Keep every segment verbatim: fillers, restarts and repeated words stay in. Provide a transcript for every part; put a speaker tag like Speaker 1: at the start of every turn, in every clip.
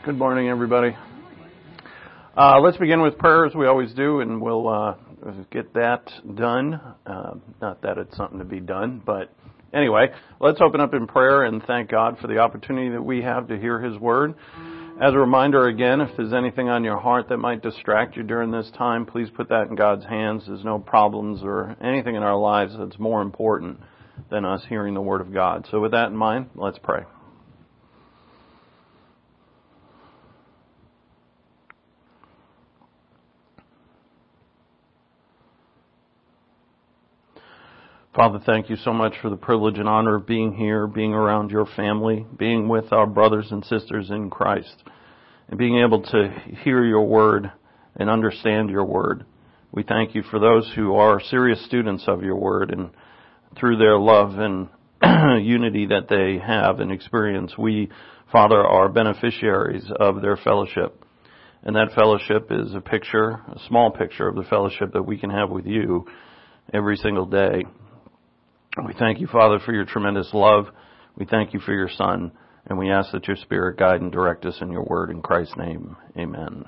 Speaker 1: Good morning, everybody. Uh, let's begin with prayer as we always do, and we'll uh, get that done. Uh, not that it's something to be done, but anyway, let's open up in prayer and thank God for the opportunity that we have to hear His Word. As a reminder again, if there's anything on your heart that might distract you during this time, please put that in God's hands. There's no problems or anything in our lives that's more important than us hearing the Word of God. So with that in mind, let's pray. Father, thank you so much for the privilege and honor of being here, being around your family, being with our brothers and sisters in Christ, and being able to hear your word and understand your word. We thank you for those who are serious students of your word, and through their love and unity that they have and experience, we, Father, are beneficiaries of their fellowship. And that fellowship is a picture, a small picture of the fellowship that we can have with you every single day. We thank you, Father, for your tremendous love. We thank you for your Son, and we ask that your Spirit guide and direct us in your word. In Christ's name, amen.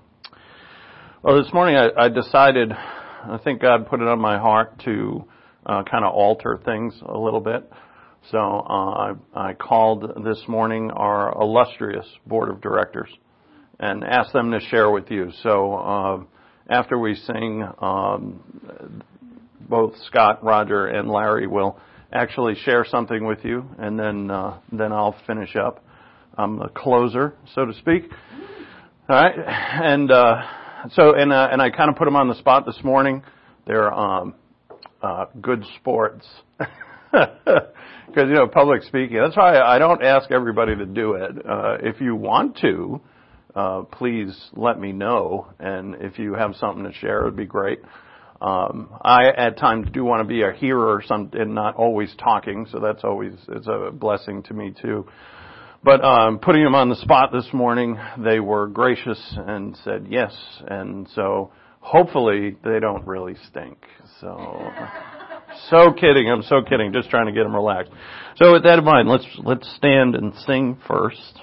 Speaker 1: Well, this morning I, I decided, I think God put it on my heart to uh, kind of alter things a little bit. So uh, I, I called this morning our illustrious board of directors and asked them to share with you. So uh, after we sing, um, both Scott, Roger, and Larry will actually share something with you, and then uh, then I'll finish up. I'm the closer, so to speak. All right, and uh, so and uh, and I kind of put them on the spot this morning. They're um, uh, good sports because you know public speaking. That's why I don't ask everybody to do it. Uh, if you want to, uh, please let me know, and if you have something to share, it would be great. Um, I at times do want to be a hearer or some, and not always talking, so that's always it's a blessing to me too. But um, putting them on the spot this morning, they were gracious and said yes, and so hopefully they don't really stink. So, so kidding, I'm so kidding, just trying to get them relaxed. So with that in mind, let's let's stand and sing first.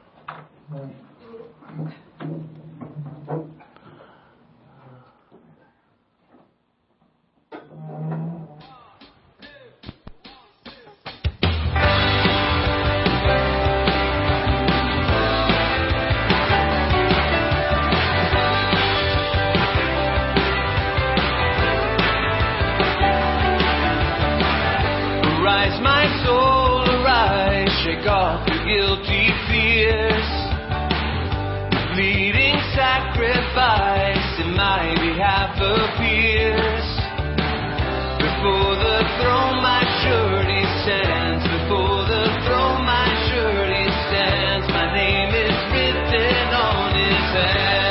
Speaker 2: Shake off your guilty fears. The bleeding sacrifice in my behalf appears. Before the throne my surety stands. Before the throne my surety stands. My name is written on his hands.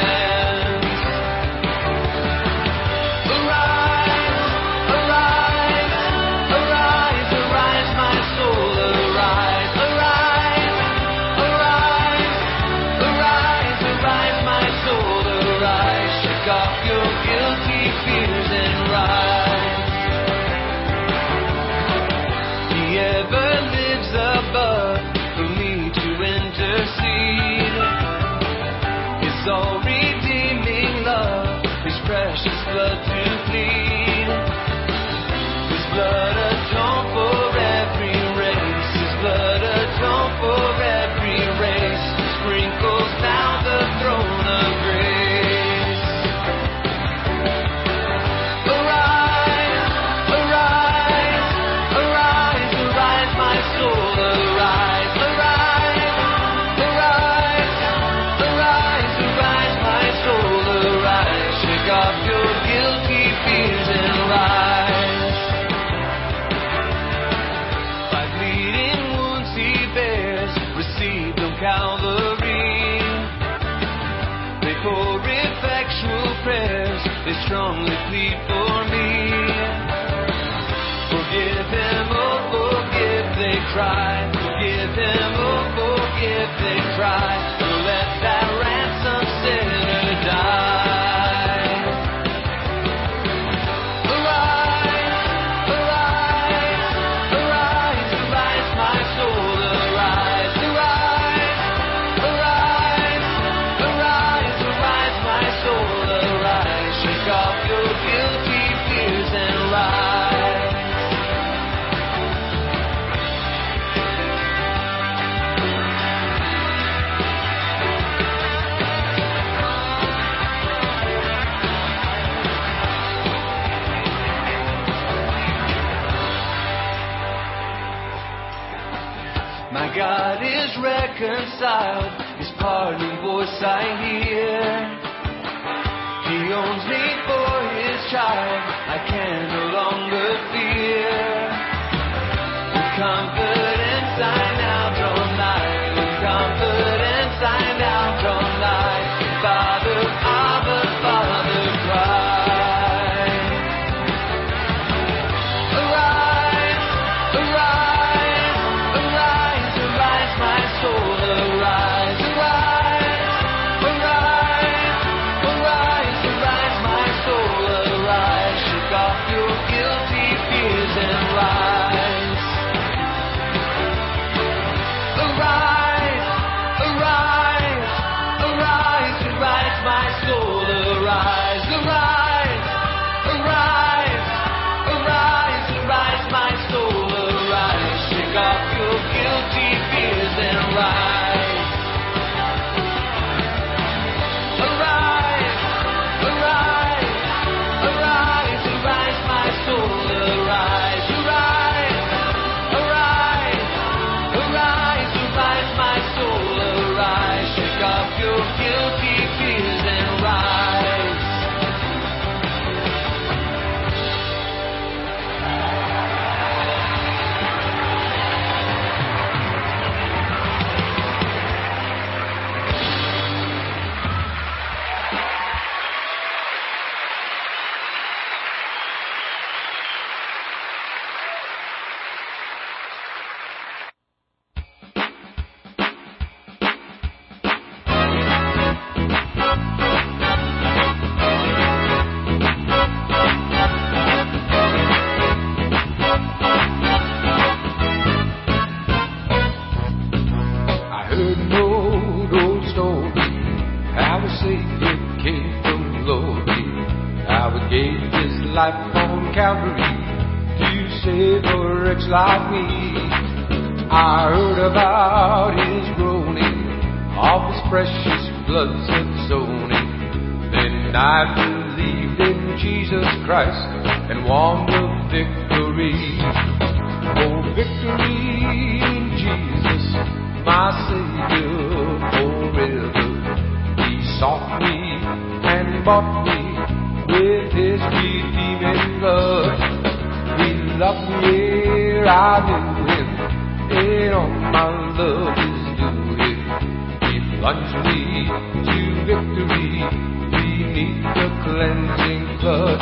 Speaker 2: All redeeming love, His precious blood to plead. His blood atoned for every race. His blood atoned for every race. Sprinkles down the throne of grace. Arise, arise, arise, arise, my soul, arise, arise, arise, arise. Shake off your guilty fears and rise. By bleeding wounds He bears, received on Calvary. They pour effectual prayers, they strongly plead for me. Forgive Him, oh forgive, they cry. Forgive Him, oh forgive, they cry. Let that ransom sinner die. Arise, reconciled, His pardoning voice I hear. He owns me for His child, I can no longer fear. With confidence I now draw nigh, with confidence I now draw nigh. Father, Abba, Father, cry. Arise, arise, arise, arise, my soul, arise, arise, arise, arise, arise, my soul, arise. Shake off your guilty fears and rise. Arise, arise, arise, arise, my soul, arise, arise, arise, arise, arise, my soul, arise. Shake off your guilty fears and rise. Arise, arise, arise, arise, my soul, arise, arise, arise, arise, arise, my soul, arise. Shake off your guilty fears and rise.
Speaker 3: I heard an old, old story, how a Savior came from glory, how He gave His life on Calvary to save a wretch like me. I heard about His groaning, of His precious blood's atoning. Then I believed in Jesus Christ and won the victory. Oh, victory in Jesus, my Savior forever. He sought me and bought me with His redeeming blood. He loved me ere I knew Him, and all my love is due Him. He plunged me to victory beneath the cleansing flood.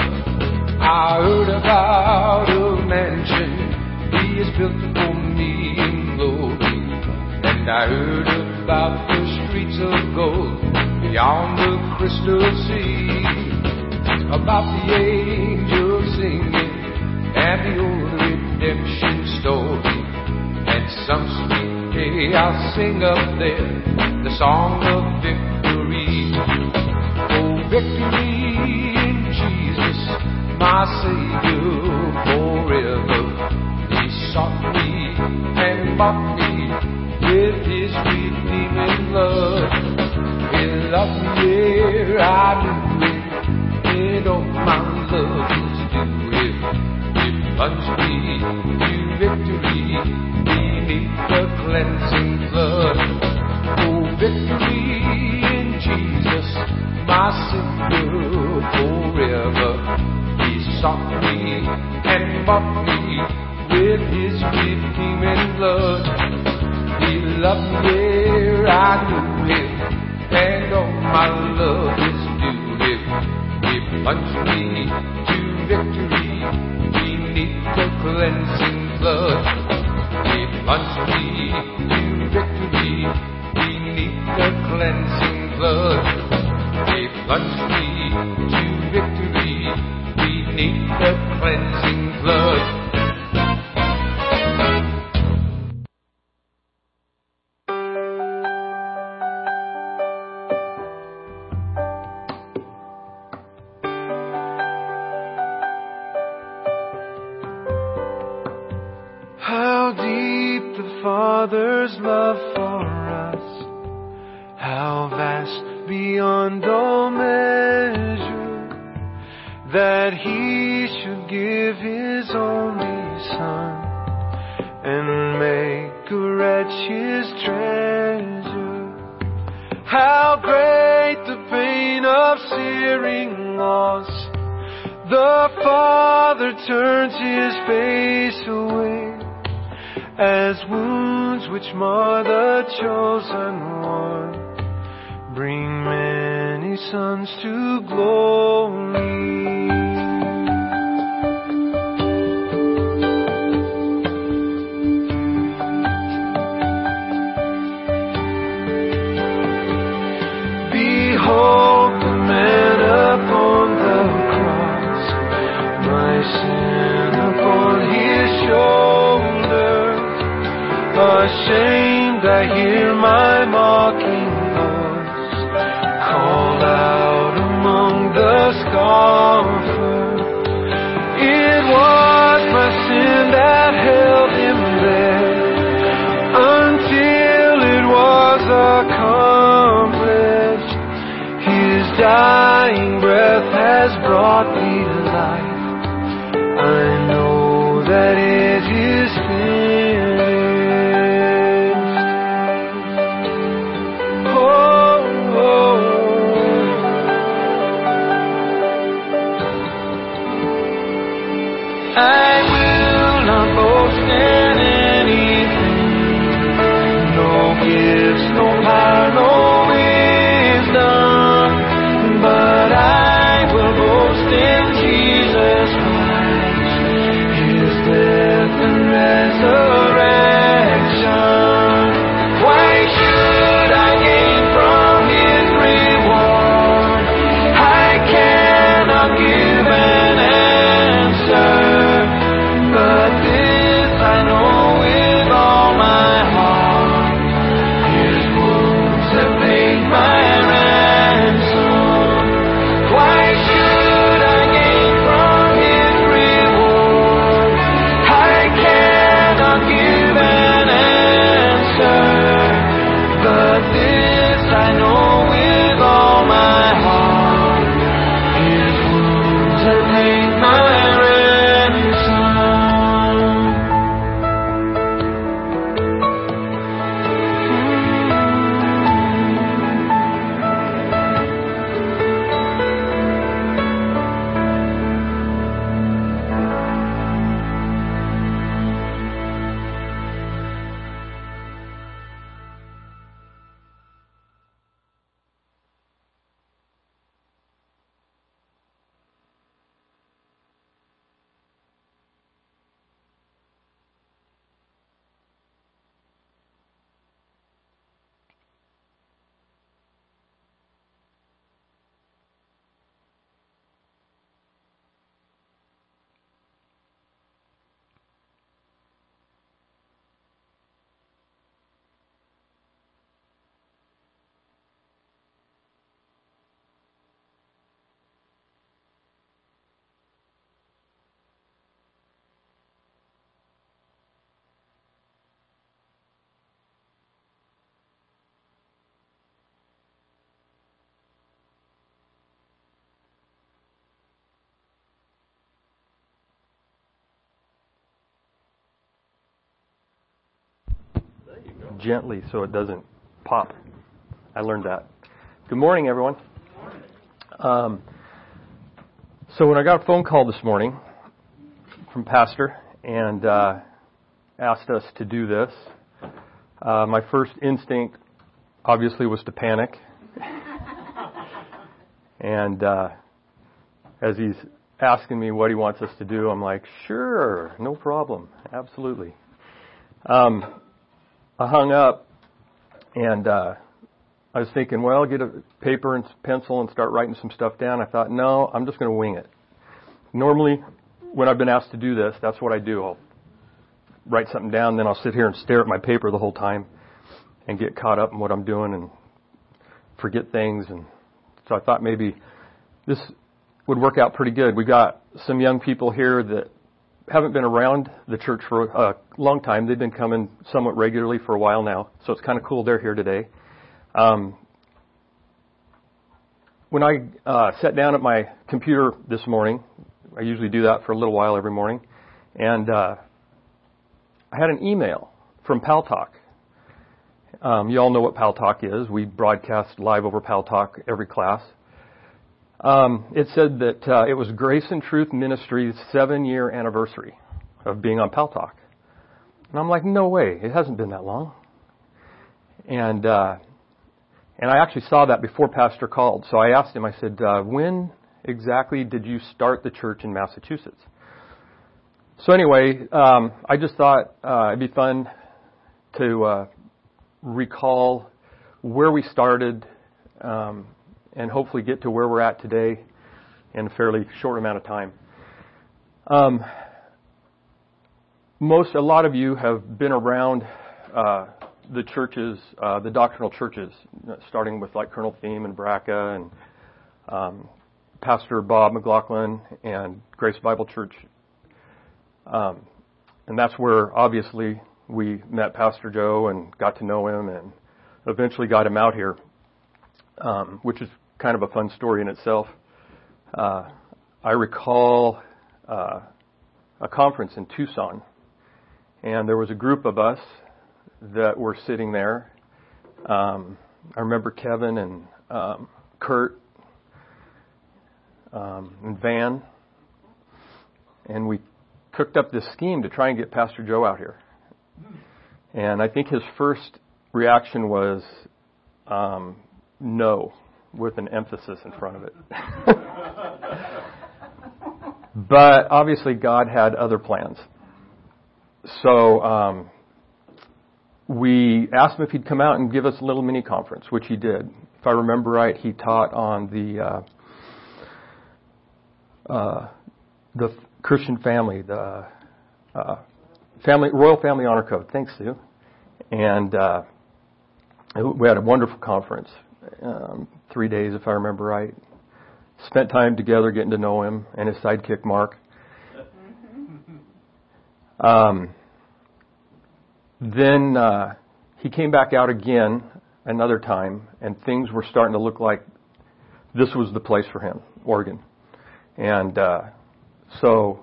Speaker 3: I heard about a mansion He has built for me in glory, and I heard about the streets of gold beyond the crystal sea, about the angels singing and the old redemption story. And some sweet day I'll sing up there the song of victory. Oh, victory in Jesus, my Savior forever. He sought me and bought me with His redeeming blood. He loved me ere I knew Him, and all my love is due Him. He plunged me to victory beneath the cleansing flood. Oh, victory in Jesus, my Savior forever. He sought me and bought me with His redeeming blood. He loved me ere I knew Him, and all my love is due Him. He plunged me to victory beneath the cleansing flood. He plunged me to victory beneath the cleansing blood. He plunged me to victory beneath the cleansing blood.
Speaker 2: How deep the Father's love for us, how vast beyond all measure, that He should give His only Son and make make a wretch his treasure. How great the pain of searing loss. The Father turns his face away, as wounds which mar the chosen one bring many sons to glory. Behold the man upon the cross, my sin upon his shoulders. Ashamed I hear my mocking voice called out among the scoffers. It was my sin that held him there until it was accomplished. His dying breath has brought me life. I know that it is finished. I will not boast in anything, no gifts, no power, no wisdom, but I will boast in Jesus Christ, His death and resurrection. Why should I gain from His reward? I cannot give an answer. But this I know with all my heart, His wounds have paid my ransom. Why should I gain from His reward? I cannot give an answer. But this I know with all my heart, His wounds have paid my ransom.
Speaker 4: Gently so it doesn't pop. I learned that. Good morning, everyone. Um, so when I got a phone call this morning from Pastor and uh, asked us to do this, uh, my first instinct obviously was to panic. And uh, as he's asking me what he wants us to do, I'm like, sure, no problem, absolutely. Um, I hung up, and uh, I was thinking, well, get a paper and pencil and start writing some stuff down. I thought, no, I'm just going to wing it. Normally, when I've been asked to do this, that's what I do. I'll write something down, then I'll sit here and stare at my paper the whole time and get caught up in what I'm doing and forget things. And so I thought maybe this would work out pretty good. We got some young people here that haven't been around the church for a long time. They've been coming somewhat regularly for a while now, so it's kind of cool they're here today. Um, when I uh, sat down at my computer this morning, I usually do that for a little while every morning, and uh, I had an email from Pal Talk. Um, you all know what Pal Talk is. We broadcast live over Pal Talk every class. Um, it said that uh, it was Grace and Truth Ministries' seven-year anniversary of being on Pal Talk. And I'm like, no way, it hasn't been that long. And uh, and I actually saw that before Pastor called. So I asked him, I said, uh, when exactly did you start the church in Massachusetts? So anyway, um, I just thought uh, it'd be fun to uh, recall where we started um, and hopefully get to where we're at today in a fairly short amount of time. Um, most, a lot of you have been around uh, the churches, uh, the doctrinal churches, starting with like Colonel Thiem and Braca and um, Pastor Bob McLaughlin and Grace Bible Church. Um, and that's where obviously we met Pastor Joe and got to know him and eventually got him out here, um, which is kind of a fun story in itself. Uh, I recall uh, a conference in Tucson, and there was a group of us that were sitting there. Um, I remember Kevin and um, Kurt um, and Van, and we cooked up this scheme to try and get Pastor Joe out here. And I think his first reaction was um, no, with an emphasis in front of it. But obviously God had other plans. So um, we asked him if he'd come out and give us a little mini conference, which he did. If I remember right, he taught on the uh, uh, the Christian family, the uh, family Royal Family Honor Code. Thanks, Sue. And uh, we had a wonderful conference, um, three days, if I remember right. Spent time together getting to know him and his sidekick, Mark. Um, then uh, he came back out again another time, and things were starting to look like this was the place for him, Oregon. And uh, so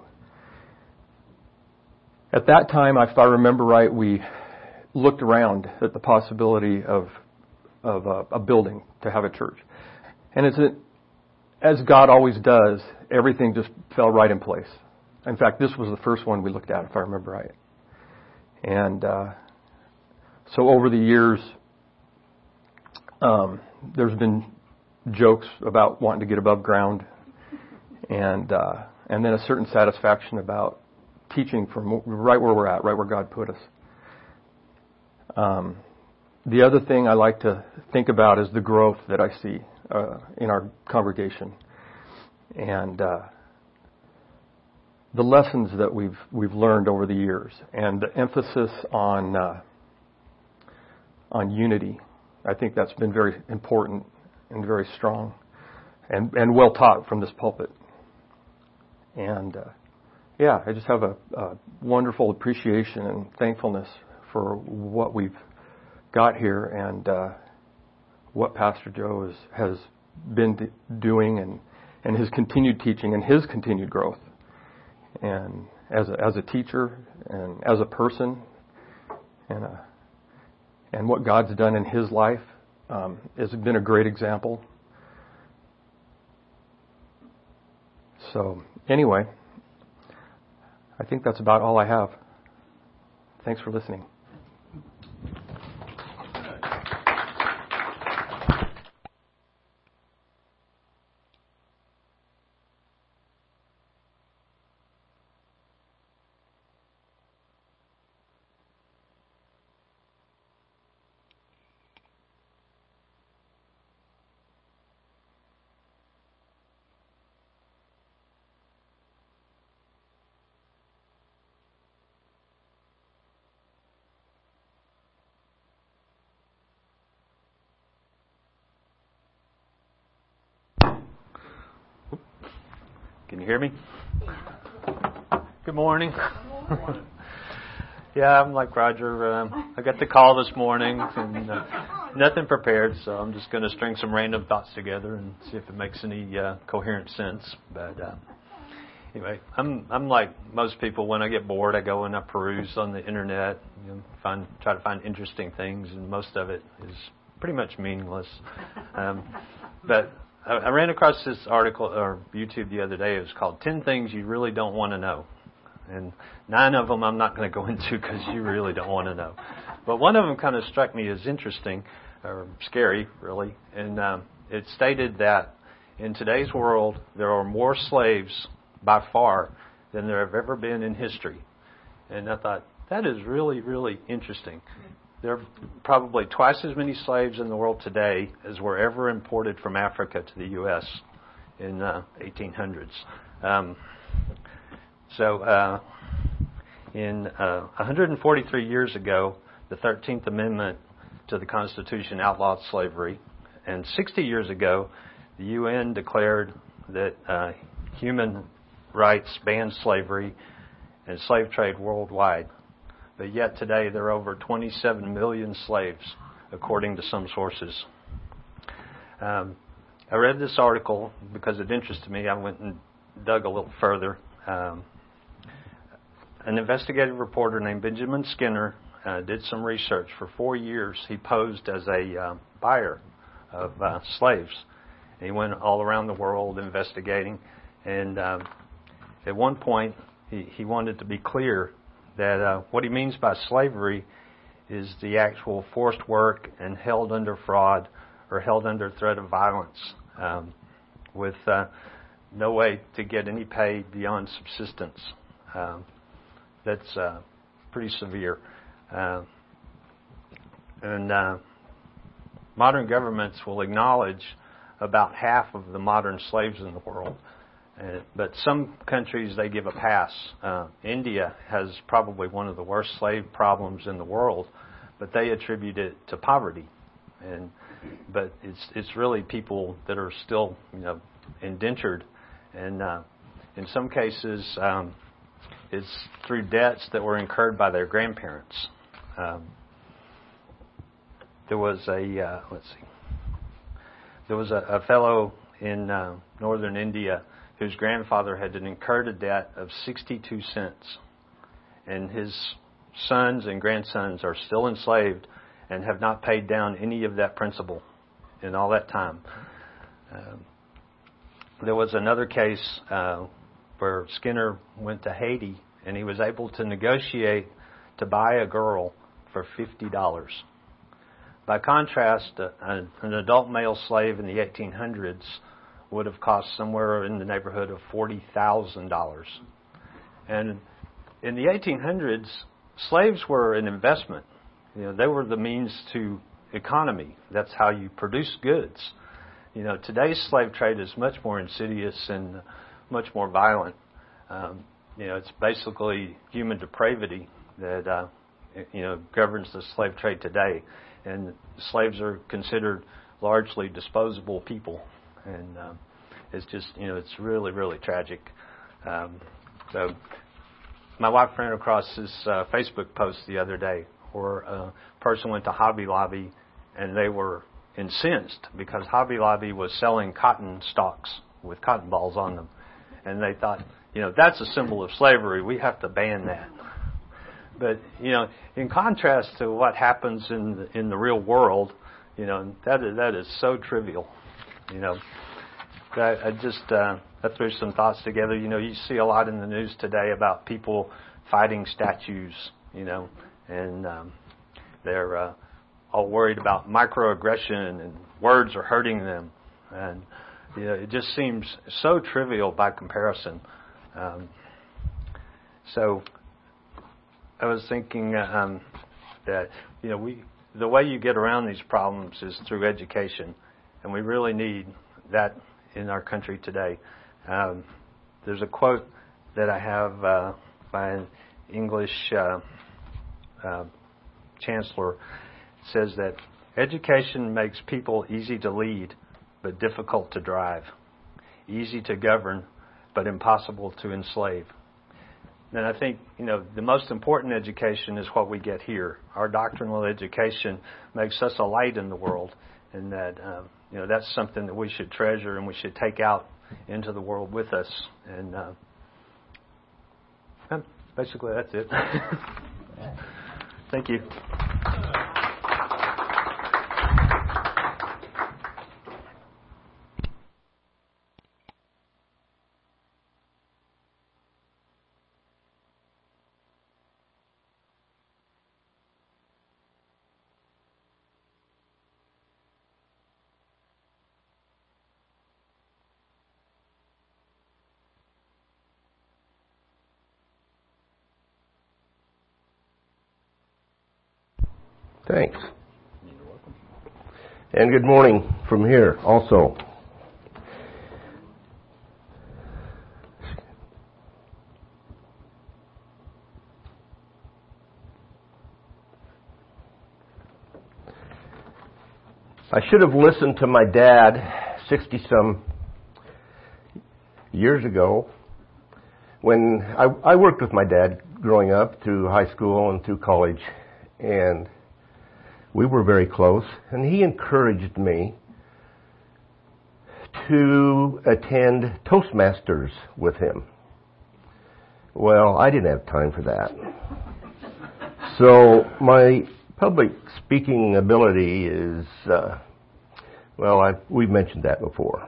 Speaker 4: at that time, if I remember right, we looked around at the possibility of of a, a building to have a church. And as it, as God always does, everything just fell right in place. In fact, this was the first one we looked at, if I remember right. And uh, so over the years, um, there's been jokes about wanting to get above ground, and uh, and then a certain satisfaction about teaching from right where we're at, right where God put us. Um, the other thing I like to think about is the growth that I see uh, in our congregation, and uh, the lessons that we've we've learned over the years, and the emphasis on uh, on unity. I think that's been very important and very strong, and and well taught from this pulpit. And uh, yeah, I just have a, a wonderful appreciation and thankfulness for what we've got here and uh, what Pastor Joe is, has been d- doing and, and his continued teaching and his continued growth. And as a, as a teacher and as a person and a, and what God's done in his life um, has been a great example. So anyway, I think that's about all I have. Thanks for listening.
Speaker 5: Can you hear me? Good morning. Yeah, I'm like Roger. Um, I got the call this morning, and uh, nothing prepared, so I'm just going to string some random thoughts together and see if it makes any uh, coherent sense. But uh, anyway, I'm I'm like most people. When I get bored, I go and I peruse on the internet, you know, find try to find interesting things, and most of it is pretty much meaningless. Um, but I, I ran across this article or YouTube the other day. It was called ten Things You Really Don't Want to Know. And nine of them I'm not going to go into because you really don't want to know. But one of them kind of struck me as interesting, or scary, really. And um, it stated that in today's world, there are more slaves by far than there have ever been in history. And I thought, that is really, really interesting. There are probably twice as many slaves in the world today as were ever imported from Africa to the U S in the eighteen hundreds. Um, so uh, in uh, one hundred forty-three years ago, the thirteenth Amendment to the Constitution outlawed slavery. And sixty years ago, the U N declared that uh, human rights banned slavery and slave trade worldwide. But yet today there are over twenty-seven million slaves, according to some sources. Um, I read this article because it interested me. I went and dug a little further. Um, an investigative reporter named Benjamin Skinner uh, did some research. For four years, he posed as a uh, buyer of uh, slaves. And he went all around the world investigating. And um, at one point, he, he wanted to be clear that uh, what he means by slavery is the actual forced work and held under fraud or held under threat of violence um, with uh, no way to get any pay beyond subsistence. Um, that's uh, pretty severe. Uh, and uh, modern governments will acknowledge about half of the modern slaves in the world. Uh, but some countries, they give a pass. Uh, India has probably one of the worst slave problems in the world, but they attribute it to poverty. And but it's it's really people that are still, you know, indentured, and uh, in some cases, um, it's through debts that were incurred by their grandparents. Um, there was a uh, let's see, there was a, a fellow in uh, northern India whose grandfather had incurred a debt of sixty-two cents. And his sons and grandsons are still enslaved and have not paid down any of that principal in all that time. Uh, there was another case uh, where Skinner went to Haiti and he was able to negotiate to buy a girl for fifty dollars. By contrast, a, a, an adult male slave in the eighteen hundreds would have cost somewhere in the neighborhood of forty thousand dollars. And in the eighteen hundreds, slaves were an investment. You know, they were the means to economy. That's how you produce goods. You know, today's slave trade is much more insidious and much more violent. Um, you know, it's basically human depravity that uh, you know governs the slave trade today, and slaves are considered largely disposable people. And um, it's just, you know, it's really, really tragic. Um, so my wife ran across this uh, Facebook post the other day where a person went to Hobby Lobby and they were incensed because Hobby Lobby was selling cotton stalks with cotton balls on them. And they thought, you know, that's a symbol of slavery. We have to ban that. But, you know, in contrast to what happens in the, in the real world, you know, that is, that is so trivial. You know, I, I just uh, I threw some thoughts together. You know, you see a lot in the news today about people fighting statues, you know, and um, they're uh, all worried about microaggression and words are hurting them. And, you know, it just seems so trivial by comparison. Um, so I was thinking um, that, you know, we the way you get around these problems is through education. And we really need that in our country today. Um, there's a quote that I have uh, by an English uh, uh, chancellor. It says that education makes people easy to lead, but difficult to drive. Easy to govern, but impossible to enslave. And I think, you know, the most important education is what we get here. Our doctrinal education makes us a light in the world, and that um, you know, that's something that we should treasure and we should take out into the world with us. And uh, And basically, that's it. Thank you.
Speaker 6: Thanks. And good morning from here also. I should have listened to my dad sixty-some years ago when I, I worked with my dad growing up through high school and through college, and we were very close, and he encouraged me to attend Toastmasters with him. Well, I didn't have time for that. So my public speaking ability is, uh, well, I, we've mentioned that before.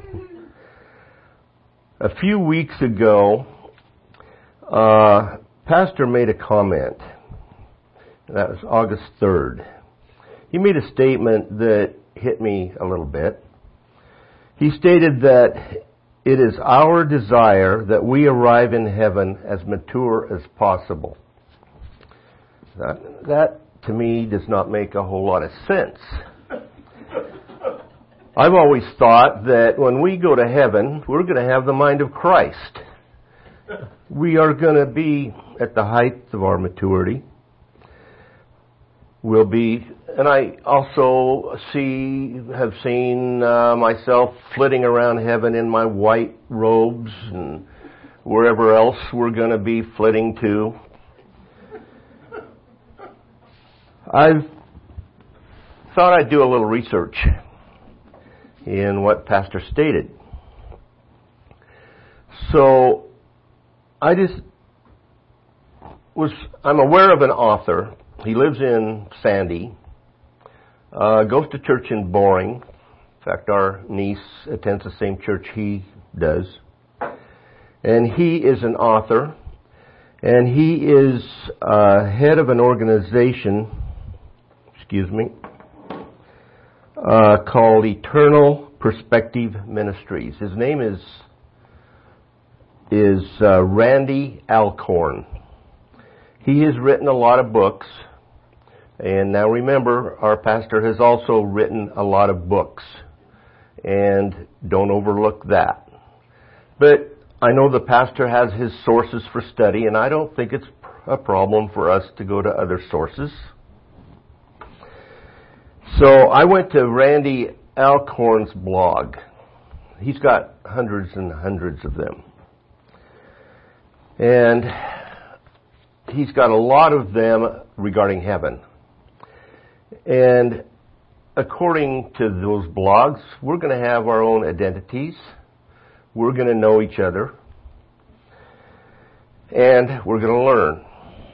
Speaker 6: A few weeks ago, uh, Pastor made a comment. That was August third. He made a statement that hit me a little bit. He stated that it is our desire that we arrive in heaven as mature as possible. That, that to me does not make a whole lot of sense. I've always thought that when we go to heaven, we're going to have the mind of Christ. We are going to be at the height of our maturity. We'll be, and I also see, have seen uh, myself flitting around heaven in my white robes and wherever else we're going to be flitting to. I've thought I'd do a little research in what Pastor stated. So I just was, I'm aware of an author. He lives in Sandy, uh, goes to church in Boring. In fact, our niece attends the same church he does. And he is an author, and he is uh, head of an organization, excuse me, uh, called Eternal Perspective Ministries. His name is is uh, Randy Alcorn. He has written a lot of books. And now remember, our pastor has also written a lot of books. And don't overlook that. But I know the pastor has his sources for study, and I don't think it's a problem for us to go to other sources. So I went to Randy Alcorn's blog. He's got hundreds and hundreds of them. And he's got a lot of them regarding heaven. And according to those blogs, we're going to have our own identities. We're going to know each other. And we're going to learn.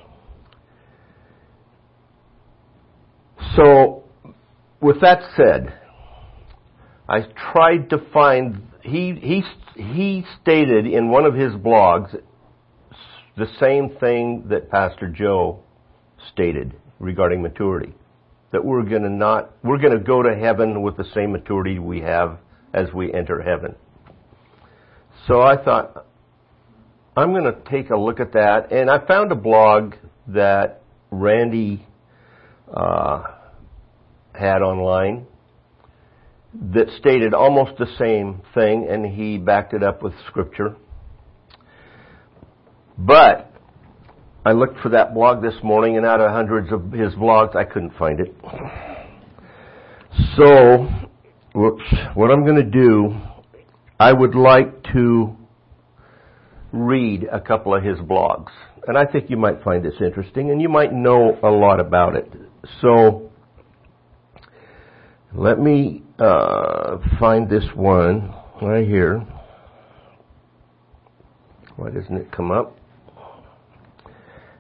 Speaker 6: So, with that said, I tried to find, he, he, he stated in one of his blogs the same thing that Pastor Joe stated regarding maturity. That we're going to not, we're going to go to heaven with the same maturity we have as we enter heaven. So I thought, I'm going to take a look at that. And I found a blog that Randy uh, had online that stated almost the same thing, and he backed it up with scripture. But I looked for that blog this morning, and out of hundreds of his blogs, I couldn't find it. So, whoops, what I'm going to do, I would like to read a couple of his blogs. And I think you might find this interesting, and you might know a lot about it. So, let me uh, find this one right here. Why doesn't it come up?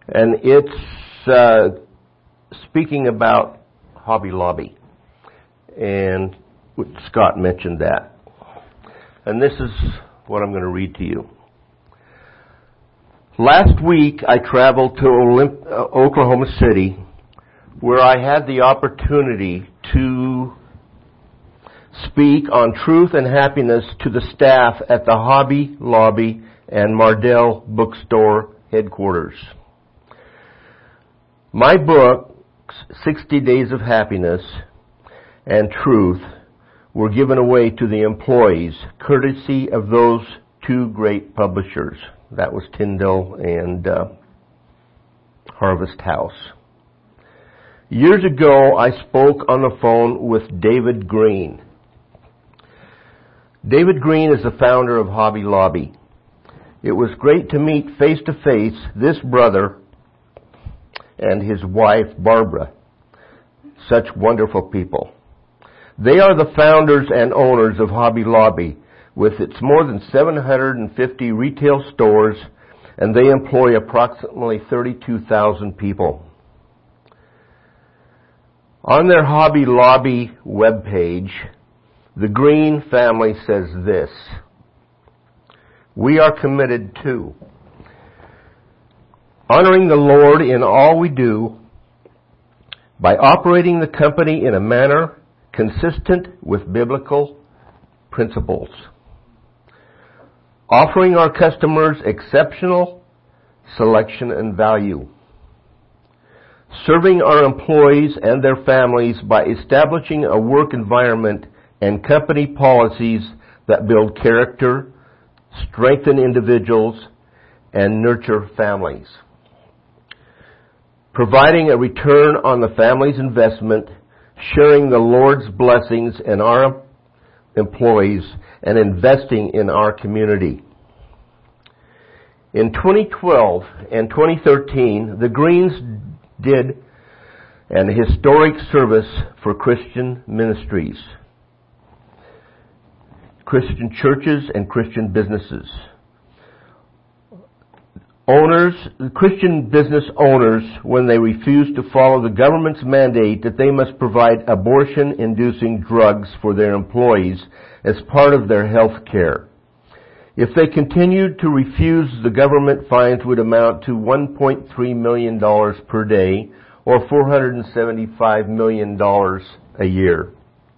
Speaker 6: And it's uh, speaking about Hobby Lobby. And Scott mentioned that. And this is what I'm going to read to you. Last week, I traveled to Olymp- uh, Oklahoma City, where I had the opportunity to speak on truth and happiness to the staff at the Hobby Lobby and Mardel Bookstore headquarters. My books, sixty days of Happiness and Truth, were given away to the employees, courtesy of those two great publishers. That was Tyndale and uh, Harvest House. Years ago, I spoke on the phone with David Green. David Green is the founder of Hobby Lobby. It was great to meet face to face this brother and his wife, Barbara. Such wonderful people. They are the founders and owners of Hobby Lobby, with its more than seven hundred fifty retail stores, and they employ approximately thirty-two thousand people. On their Hobby Lobby webpage, the Green family says this: "We are committed to honoring the Lord in all we do by operating the company in a manner consistent with biblical principles, offering our customers exceptional selection and value, serving our employees and their families by establishing a work environment and company policies that build character, strengthen individuals, and nurture families, providing a return on the family's investment, sharing the Lord's blessings in our employees, and investing in our community." In twenty twelve and twenty thirteen, the Greens did an historic service for Christian ministries, Christian churches, and Christian businesses. Owners, Christian business owners, when they refuse to follow the government's mandate that they must provide abortion-inducing drugs for their employees as part of their health care. If they continued to refuse, the government fines would amount to one point three million dollars per day, or four hundred seventy-five million dollars a year.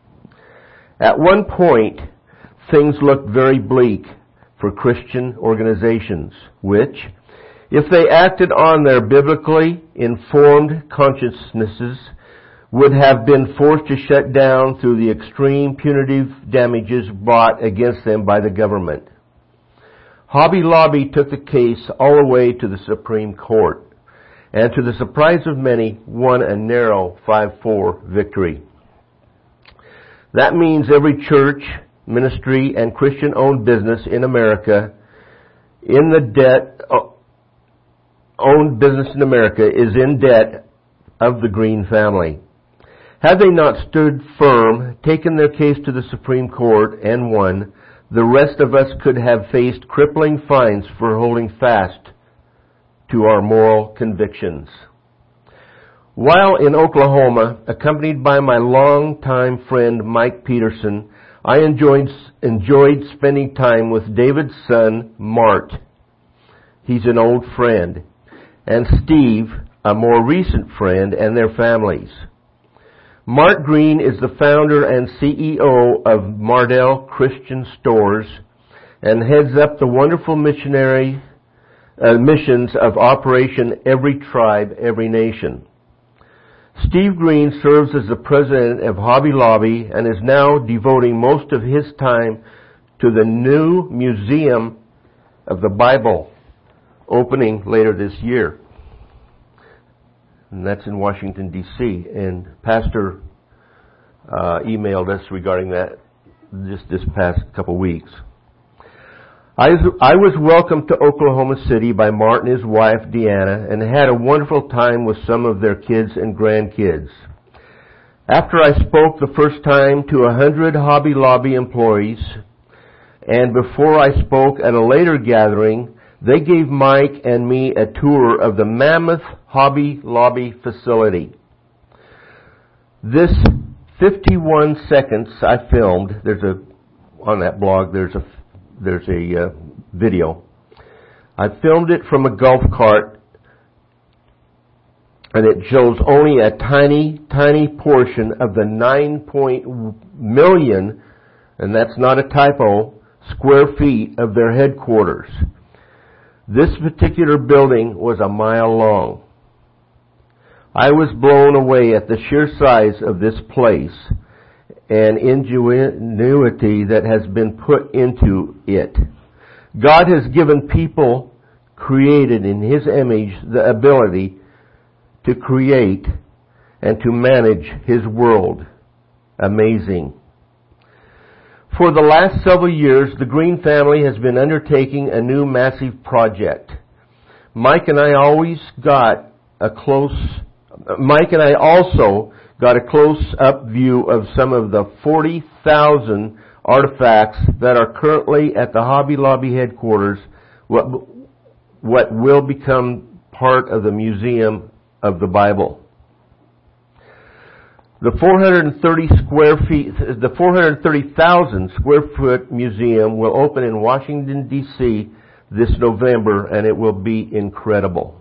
Speaker 6: At one point, things looked very bleak for Christian organizations, which, if they acted on their biblically informed consciences, would have been forced to shut down through the extreme punitive damages brought against them by the government. Hobby Lobby took the case all the way to the Supreme Court, and to the surprise of many, won a narrow five four victory. That means every church, ministry, and Christian-owned business in America in the debt owned business in America is in debt of the Green family. Had they not stood firm, taken their case to the Supreme Court, and won, the rest of us could have faced crippling fines for holding fast to our moral convictions. While in Oklahoma, accompanied by my longtime friend Mike Peterson, I enjoyed, enjoyed spending time with David's son, Mart. He's an old friend. And Steve, a more recent friend, and their families. Mart Green is the founder and C E O of Mardel Christian Stores and heads up the wonderful missionary uh, missions of Operation Every Tribe, Every Nation. Steve Green serves as the president of Hobby Lobby and is now devoting most of his time to the new Museum of the Bible, opening later this year. And that's in Washington, D C And Pastor uh, emailed us regarding that just this past couple weeks. I was, I was welcomed to Oklahoma City by Mart and his wife, Deanna, and had a wonderful time with some of their kids and grandkids. After I spoke the first time to a hundred Hobby Lobby employees, and before I spoke at a later gathering They gave Mike and me a tour of the Mammoth Hobby Lobby facility. This fifty-one seconds I filmed, there's a, on that blog, there's a, there's a uh, video. I filmed it from a golf cart, and it shows only a tiny, tiny portion of the nine point million, and that's not a typo, square feet of their headquarters. This particular building was a mile long. I was blown away at the sheer size of this place and ingenuity that has been put into it. God has given people created in His image the ability to create and to manage His world. Amazing. For the last several years, the Green family has been undertaking a new massive project. Mike and I always got a close, Mike and I also got a close-up view of some of the forty thousand artifacts that are currently at the Hobby Lobby headquarters, what, what will become part of the Museum of the Bible. The four hundred thirty square feet, the four hundred thirty thousand square foot museum will open in Washington, D C this November, and it will be incredible.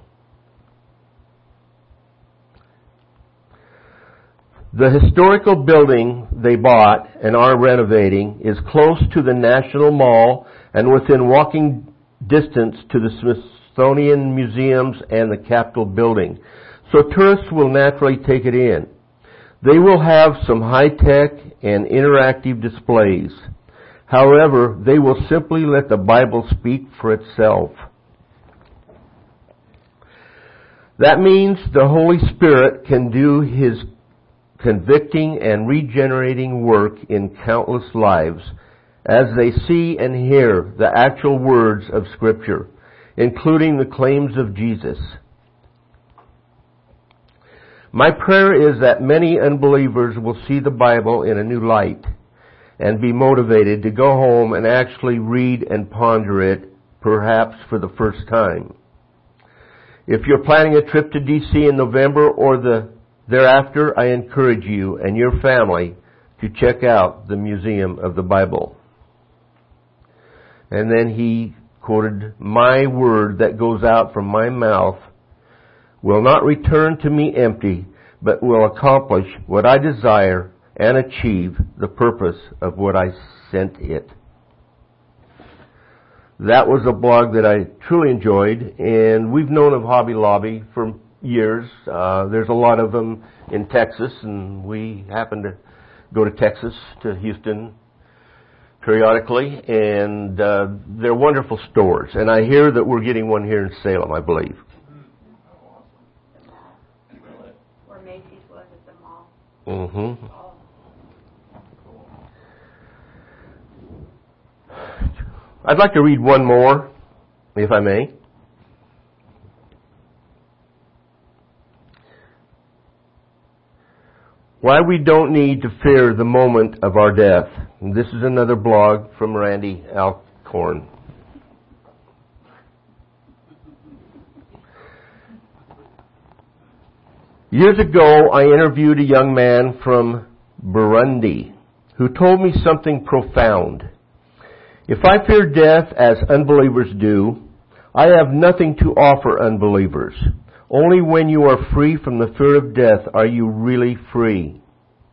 Speaker 6: The historical building they bought and are renovating is close to the National Mall and within walking distance to the Smithsonian Museums and the Capitol building, so tourists will naturally take it in. They will have some high-tech and interactive displays. However, they will simply let the Bible speak for itself. That means the Holy Spirit can do His convicting and regenerating work in countless lives as they see and hear the actual words of Scripture, including the claims of Jesus. My prayer is that many unbelievers will see the Bible in a new light and be motivated to go home and actually read and ponder it, perhaps for the first time. If you're planning a trip to D C in November or the thereafter, I encourage you and your family to check out the Museum of the Bible. And then he quoted, "My word that goes out from my mouth will not return to me empty, but will accomplish what I desire and achieve the purpose of what I sent it." That was a blog that I truly enjoyed, and we've known of Hobby Lobby for years. Uh, there's a lot of them in Texas, and we happen to go to Texas, to Houston, periodically, and uh, they're wonderful stores. And I hear that we're getting one here in Salem, I believe.
Speaker 7: Where Macy's was at the mall.
Speaker 6: Mm-hmm. I'd like to read one more, if I may. Why we don't need to fear the moment of our death. And this is another blog from Randy Alcorn. Years ago, I interviewed a young man from Burundi who told me something profound. If I fear death as unbelievers do, I have nothing to offer unbelievers. Only when you are free from the fear of death are you really free.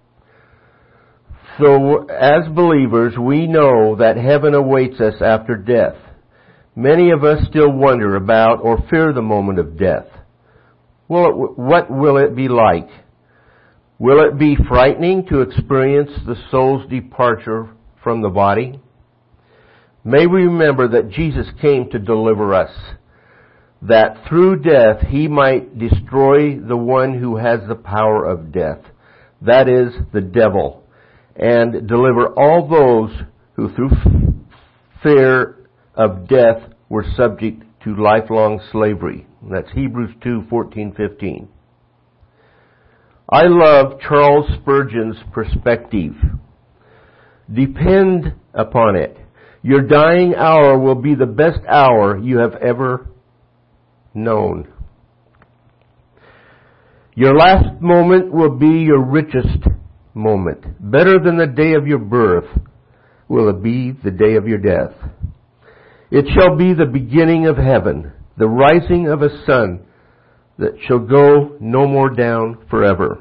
Speaker 6: So, as believers, we know that heaven awaits us after death. Many of us still wonder about or fear the moment of death. Well, what will it be like? Will it be frightening to experience the soul's departure from the body? May we remember that Jesus came to deliver us, that through death He might destroy the one who has the power of death, that is, the devil, and deliver all those who through fear of death were subject to lifelong slavery. That's Hebrews two fourteen fifteen. I love Charles Spurgeon's perspective. Depend upon it. Your dying hour will be the best hour you have ever known. Your last moment will be your richest moment. Better than the day of your birth will it be the day of your death. It shall be the beginning of heaven, the rising of a sun that shall go no more down forever.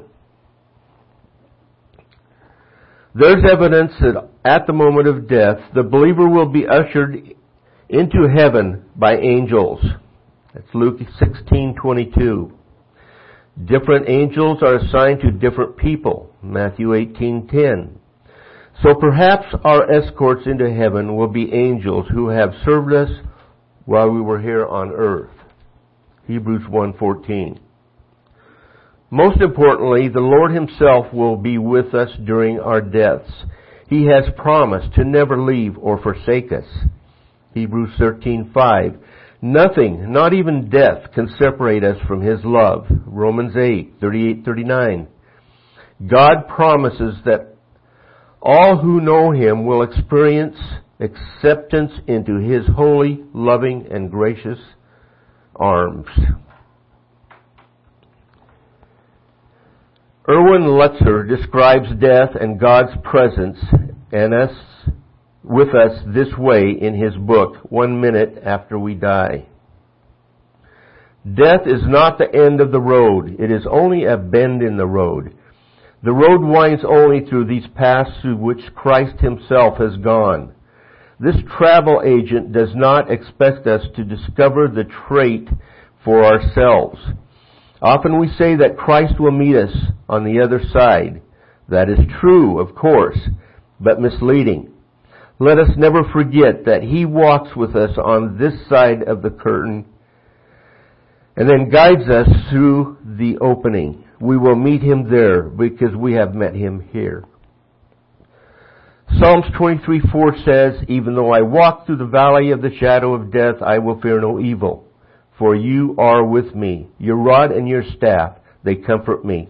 Speaker 6: There's evidence that at the moment of death, the believer will be ushered into heaven by angels. That's Luke sixteen twenty-two. Different angels are assigned to different people. Matthew eighteen ten. So perhaps our escorts into heaven will be angels who have served us while we were here on earth. Hebrews one fourteen. Most importantly, the Lord Himself will be with us during our deaths. He has promised to never leave or forsake us. Hebrews thirteen five. Nothing, not even death, can separate us from His love. Romans eight thirty-eight thirty-nine. God promises that all who know Him will experience acceptance into His holy, loving, and gracious arms. Erwin Lutzer describes death and God's presence and us with us this way in his book, One Minute After We Die. Death is not the end of the road. It is only a bend in the road. The road winds only through these paths through which Christ Himself has gone. This travel agent does not expect us to discover the trait for ourselves. Often we say that Christ will meet us on the other side. That is true, of course, but misleading. Let us never forget that He walks with us on this side of the curtain and then guides us through the opening. We will meet Him there because we have met Him here. Psalms twenty-three four says, Even though I walk through the valley of the shadow of death, I will fear no evil. For You are with me. Your rod and Your staff, they comfort me.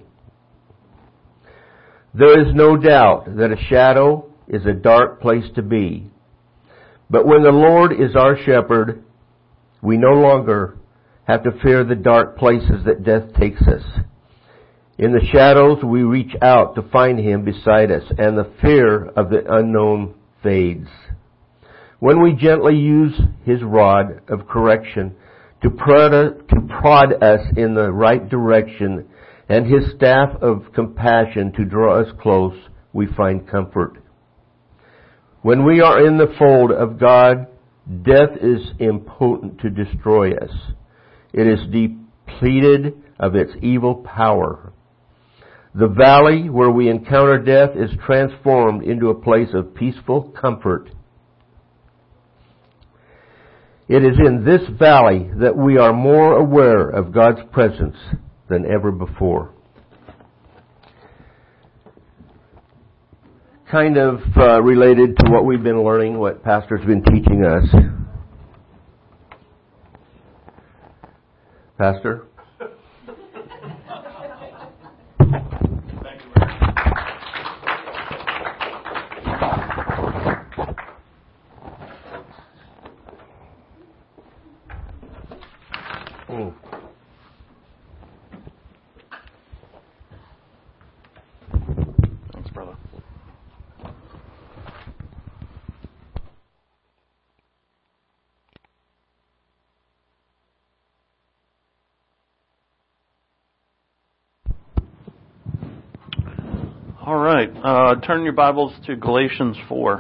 Speaker 6: There is no doubt that a shadow is a dark place to be. But when the Lord is our shepherd, we no longer have to fear the dark places that death takes us. In the shadows, we reach out to find Him beside us, and the fear of the unknown fades. When we gently use His rod of correction to prod, to prod us in the right direction, and His staff of compassion to draw us close, we find comfort. When we are in the fold of God, death is impotent to destroy us. It is depleted of its evil power. The valley where we encounter death is transformed into a place of peaceful comfort. It is in this valley that we are more aware of God's presence than ever before. Kind of uh, related to what we've been learning, what Pastor's been teaching us. Pastor? Mm.
Speaker 1: Thanks, brother. All right, uh, turn your Bibles to Galatians four.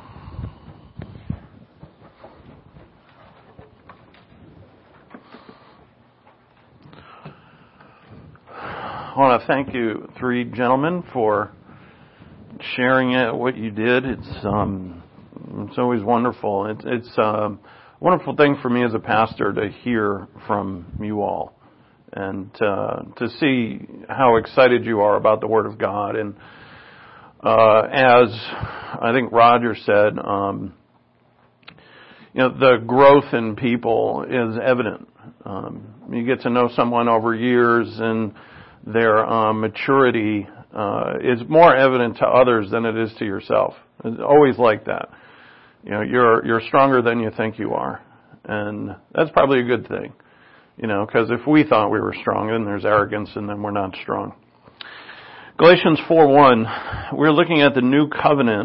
Speaker 1: I want to thank you three gentlemen for sharing it, what you did. It's um, it's always wonderful. It's it's a wonderful thing for me as a pastor to hear from you all and uh, to see how excited you are about the Word of God. And uh, as I think Roger said, um, you know, the growth in people is evident. Um, you get to know someone over years, and their um, maturity uh, is more evident to others than it is to yourself. It's always like that. You know, you're you're stronger than you think you are, and that's probably a good thing. You know, because if we thought we were strong, then there's arrogance, and then we're not strong. Galatians four one, we're looking at the new covenant,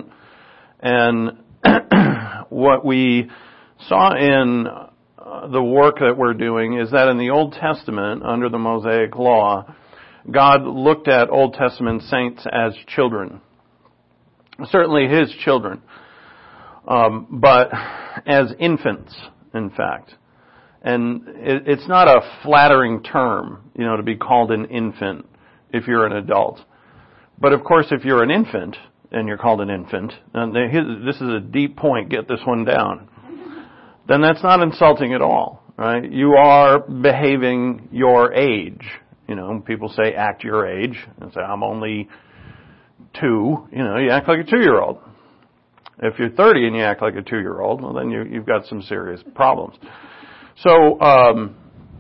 Speaker 1: and what we saw in uh, the work that we're doing is that in the Old Testament, under the Mosaic Law, God looked at Old Testament saints as children. Certainly His children, um, but as infants, in fact. And it, it's not a flattering term, you know, to be called an infant if you're an adult. But of course, if you're an infant, and you're called an infant, and this is a deep point, get this one down, then that's not insulting at all, right? You are behaving your age. You know, people say act your age, and say I'm only two, you know, you act like a two-year-old. If you're thirty and you act like a two-year-old, well then you, you've got some serious problems. So, um,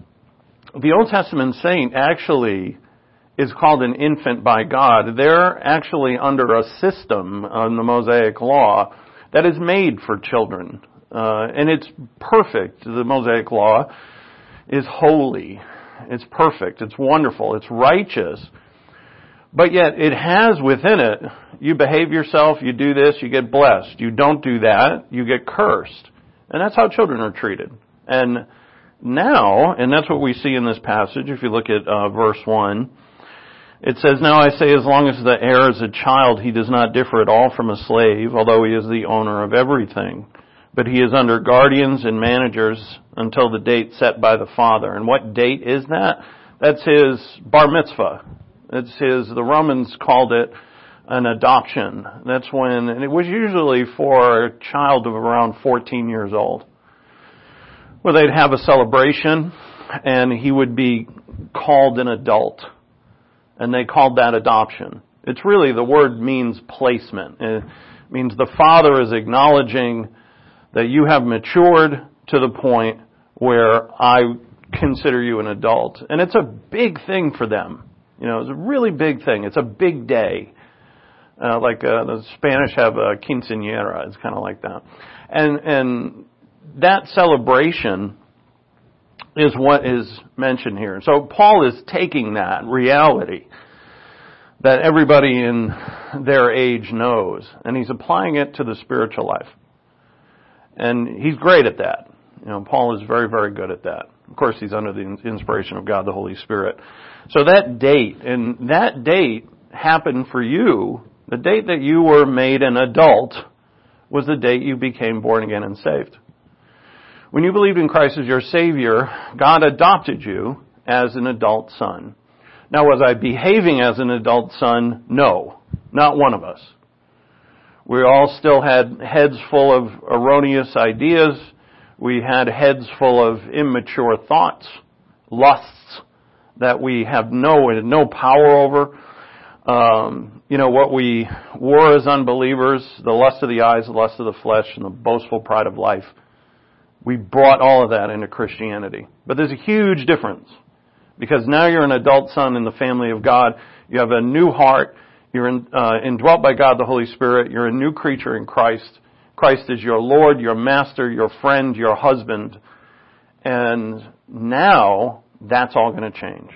Speaker 1: the Old Testament saint actually is called an infant by God. They're actually under a system on the Mosaic Law that is made for children. Uh, and it's perfect. The Mosaic Law is holy. It's perfect. It's wonderful. It's righteous. But yet it has within it, you behave yourself, you do this, you get blessed. You don't do that, you get cursed. And that's how children are treated. And now, and that's what we see in this passage, if you look at uh, verse one, it says, now I say as long as the heir is a child, he does not differ at all from a slave, although he is the owner of everything. But he is under guardians and managers until the date set by the father. And what date is that? That's his bar mitzvah. It's his, the Romans called it an adoption. That's when, and it was usually for a child of around fourteen years old, where they'd have a celebration and he would be called an adult. And they called that adoption. It's really, the word means placement. It means the father is acknowledging that you have matured to the point where I consider you an adult. And it's a big thing for them. You know, it's a really big thing. It's a big day. Uh, like uh, the Spanish have a quinceañera. It's kind of like that. And, and that celebration is what is mentioned here. So Paul is taking that reality that everybody in their age knows, and he's applying it to the spiritual life. And he's great at that. You know, Paul is very, very good at that. Of course, he's under the inspiration of God, the Holy Spirit. So that date, and that date happened for you, the date that you were made an adult was the date you became born again and saved. When you believed in Christ as your Savior, God adopted you as an adult son. Now, was I behaving as an adult son? No, not one of us. We all still had heads full of erroneous ideas. We had heads full of immature thoughts, lusts that we have no, no power over. Um, you know, what we were as unbelievers, the lust of the eyes, the lust of the flesh, and the boastful pride of life. We brought all of that into Christianity. But there's a huge difference. Because now you're an adult son in the family of God. You have a new heart. You're in, uh, indwelt by God the Holy Spirit. You're a new creature in Christ. Christ is your Lord, your master, your friend, your husband. And now that's all going to change.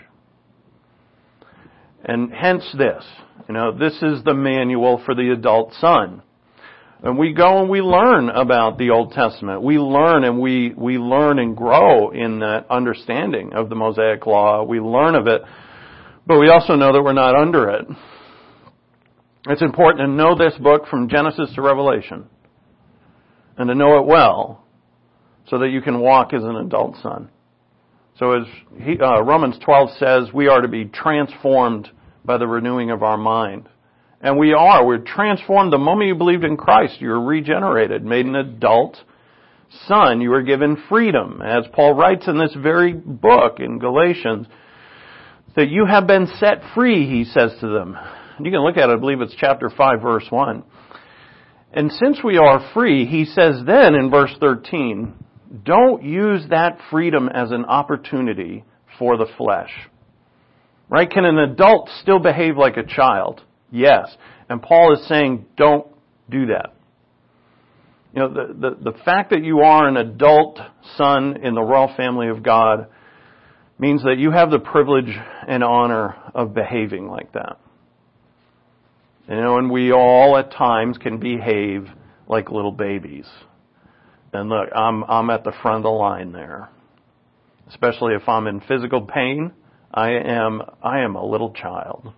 Speaker 1: And hence this. You know, this is the manual for the adult son. And we go and we learn about the Old Testament. We learn and we, we learn and grow in that understanding of the Mosaic Law. We learn of it, but we also know that we're not under it. It's important to know this book from Genesis to Revelation and to know it well so that you can walk as an adult son. So as he, uh, Romans twelve says, we are to be transformed by the renewing of our mind. And we are. We're transformed the moment you believed in Christ. You're regenerated, made an adult son. You were given freedom. As Paul writes in this very book in Galatians, that you have been set free, he says to them. And you can look at it, I believe it's chapter five, verse one. And since we are free, he says then in verse thirteen, don't use that freedom as an opportunity for the flesh. Right? Can an adult still behave like a child? Yes. And Paul is saying, don't do that. You know, the, the, the fact that you are an adult son in the royal family of God means that you have the privilege and honor of behaving like that. You know, and we all at times can behave like little babies. And look, I'm I'm at the front of the line there. Especially if I'm in physical pain, I am I am a little child.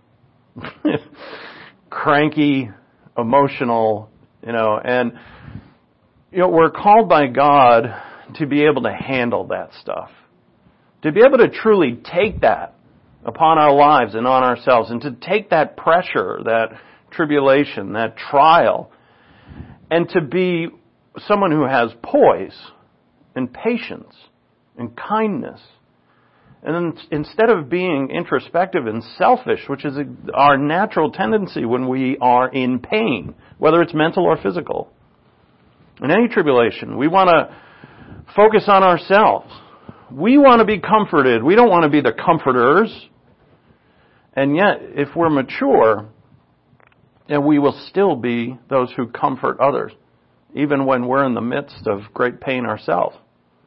Speaker 1: Cranky, emotional, you know, and you know, we're called by God to be able to handle that stuff. To be able to truly take that upon our lives and on ourselves, and to take that pressure, that tribulation, that trial, and to be someone who has poise and patience and kindness. And then instead of being introspective and selfish, which is our natural tendency when we are in pain, whether it's mental or physical, in any tribulation, we want to focus on ourselves. We want to be comforted. We don't want to be the comforters. And yet, if we're mature, then we will still be those who comfort others, even when we're in the midst of great pain ourselves.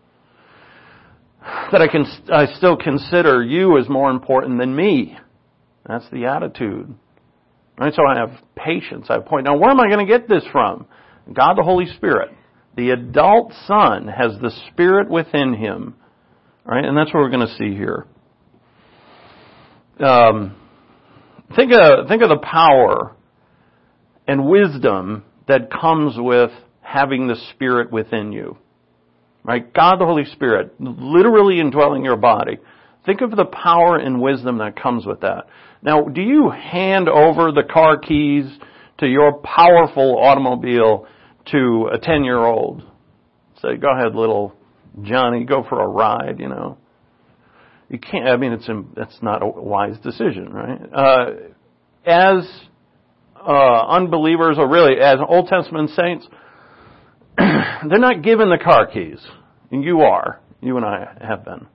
Speaker 1: That I can, I still consider you as more important than me. That's the attitude. Right? So I have patience. I have point. Now, where am I going to get this from? God the Holy Spirit. The adult son has the Spirit within him. Right? And that's what we're going to see here. Um, think of, think of the power and wisdom that comes with having the Spirit within you. Right? God the Holy Spirit, literally indwelling your body. Think of the power and wisdom that comes with that. Now, do you hand over the car keys to your powerful automobile to a ten-year-old? Say, go ahead, little Johnny, go for a ride, you know. You can't, I mean, it's that's not a wise decision, right? Uh, as uh, unbelievers, or really as Old Testament saints, they're not given the car keys. And you are. You and I have been.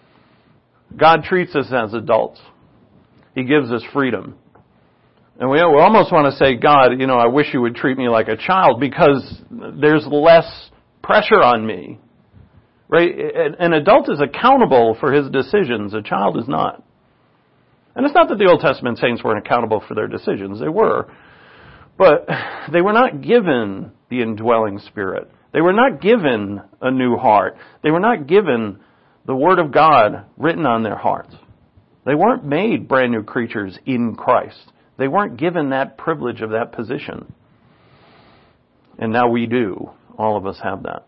Speaker 1: God treats us as adults. He gives us freedom. And we, we almost want to say, God, you know, I wish you would treat me like a child, because there's less pressure on me. Right? An adult is accountable for his decisions. A child is not. And it's not that the Old Testament saints weren't accountable for their decisions. They were. But they were not given the indwelling Spirit. They were not given a new heart. They were not given the Word of God written on their hearts. They weren't made brand new creatures in Christ. They weren't given that privilege of that position. And now we do. All of us have that.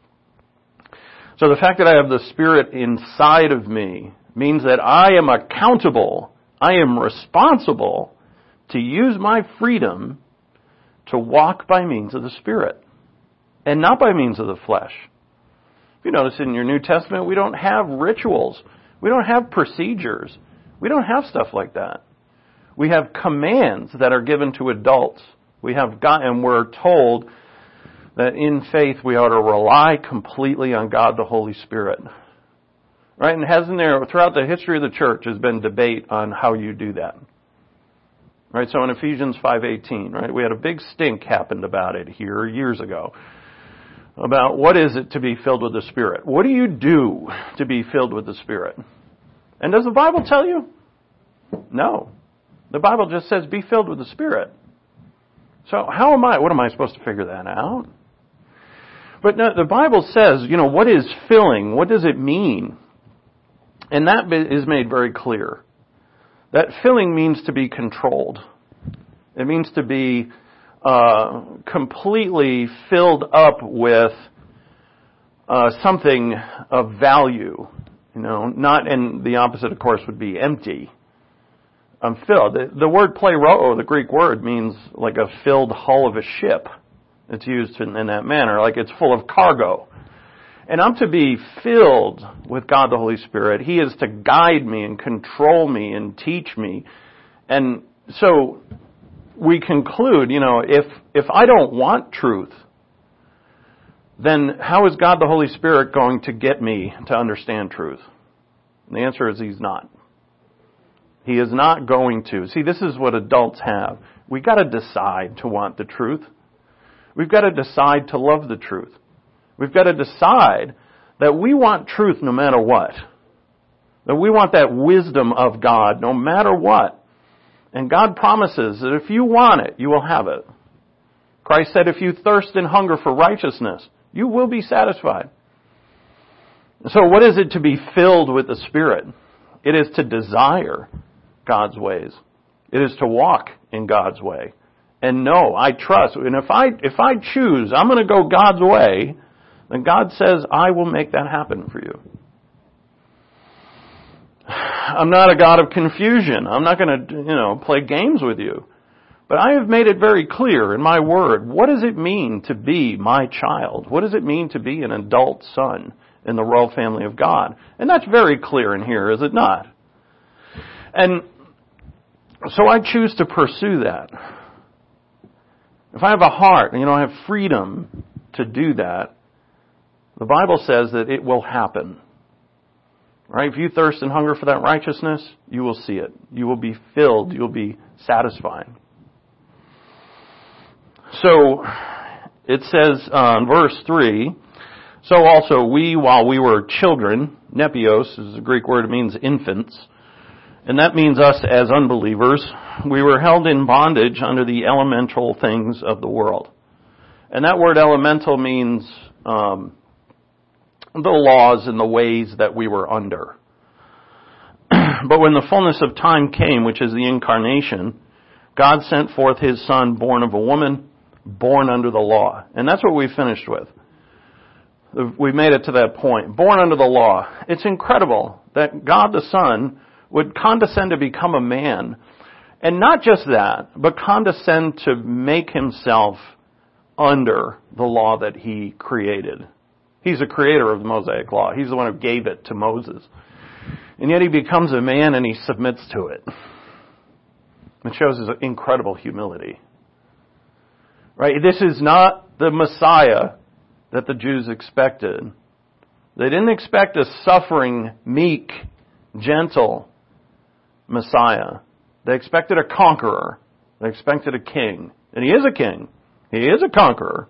Speaker 1: So the fact that I have the Spirit inside of me means that I am accountable. I am responsible to use my freedom to walk by means of the Spirit and not by means of the flesh. If you notice in your New Testament, we don't have rituals. We don't have procedures. We don't have stuff like that. We have commands that are given to adults. We have got, and we're told that in faith we ought to rely completely on God the Holy Spirit. Right? And hasn't there, throughout the history of the church, has been debate on how you do that. Right? So in Ephesians five eighteen, right, we had a big stink happened about it here years ago. About what is it to be filled with the Spirit? What do you do to be filled with the Spirit? And does the Bible tell you? No. The Bible just says be filled with the Spirit. So how am I? What am I supposed to figure that out? But no, the Bible says, you know, what is filling? What does it mean? And that is made very clear. That filling means to be controlled. It means to be uh, completely filled up with uh, something of value. You know, not, and the opposite, of course, would be empty. I'm filled. The, the word pleroo, the Greek word, means like a filled hull of a ship. It's used in, in that manner, like it's full of cargo. And I'm to be filled with God the Holy Spirit. He is to guide me and control me and teach me. And so we conclude, you know, if if I don't want truth, then how is God the Holy Spirit going to get me to understand truth? And the answer is He's not. He is not going to. See, this is what adults have. We got to decide to want the truth. We've got to decide to love the truth. We've got to decide that we want truth no matter what. That we want that wisdom of God no matter what. And God promises that if you want it, you will have it. Christ said, if you thirst and hunger for righteousness, you will be satisfied. So what is it to be filled with the Spirit? It is to desire God's ways. It is to walk in God's way. And know, I trust. And if I, if I choose, I'm going to go God's way, then God says, I will make that happen for you. I'm not a God of confusion. I'm not going to, you know, play games with you. But I have made it very clear in my word, what does it mean to be my child? What does it mean to be an adult son in the royal family of God? And that's very clear in here, is it not? And so I choose to pursue that. If I have a heart, you know, I have freedom to do that, the Bible says that it will happen. Right? If you thirst and hunger for that righteousness, you will see it. You will be filled. You'll be satisfied. So, it says uh, in verse three, so also we, while we were children, nepios is a Greek word, it means infants, and that means us as unbelievers, we were held in bondage under the elemental things of the world. And that word elemental means um, the laws and the ways that we were under. But when the fullness of time came, which is the incarnation, God sent forth His Son, born of a woman, born under the law. And that's what we finished with. We've made it to that point. Born under the law. It's incredible that God the Son would condescend to become a man. And not just that, but condescend to make Himself under the law that He created. He's the creator of the Mosaic Law. He's the one who gave it to Moses. And yet He becomes a man and He submits to it. It shows His incredible humility. Right? This is not the Messiah that the Jews expected. They didn't expect a suffering, meek, gentle Messiah. They expected a conqueror. They expected a king. And He is a king. He is a conqueror.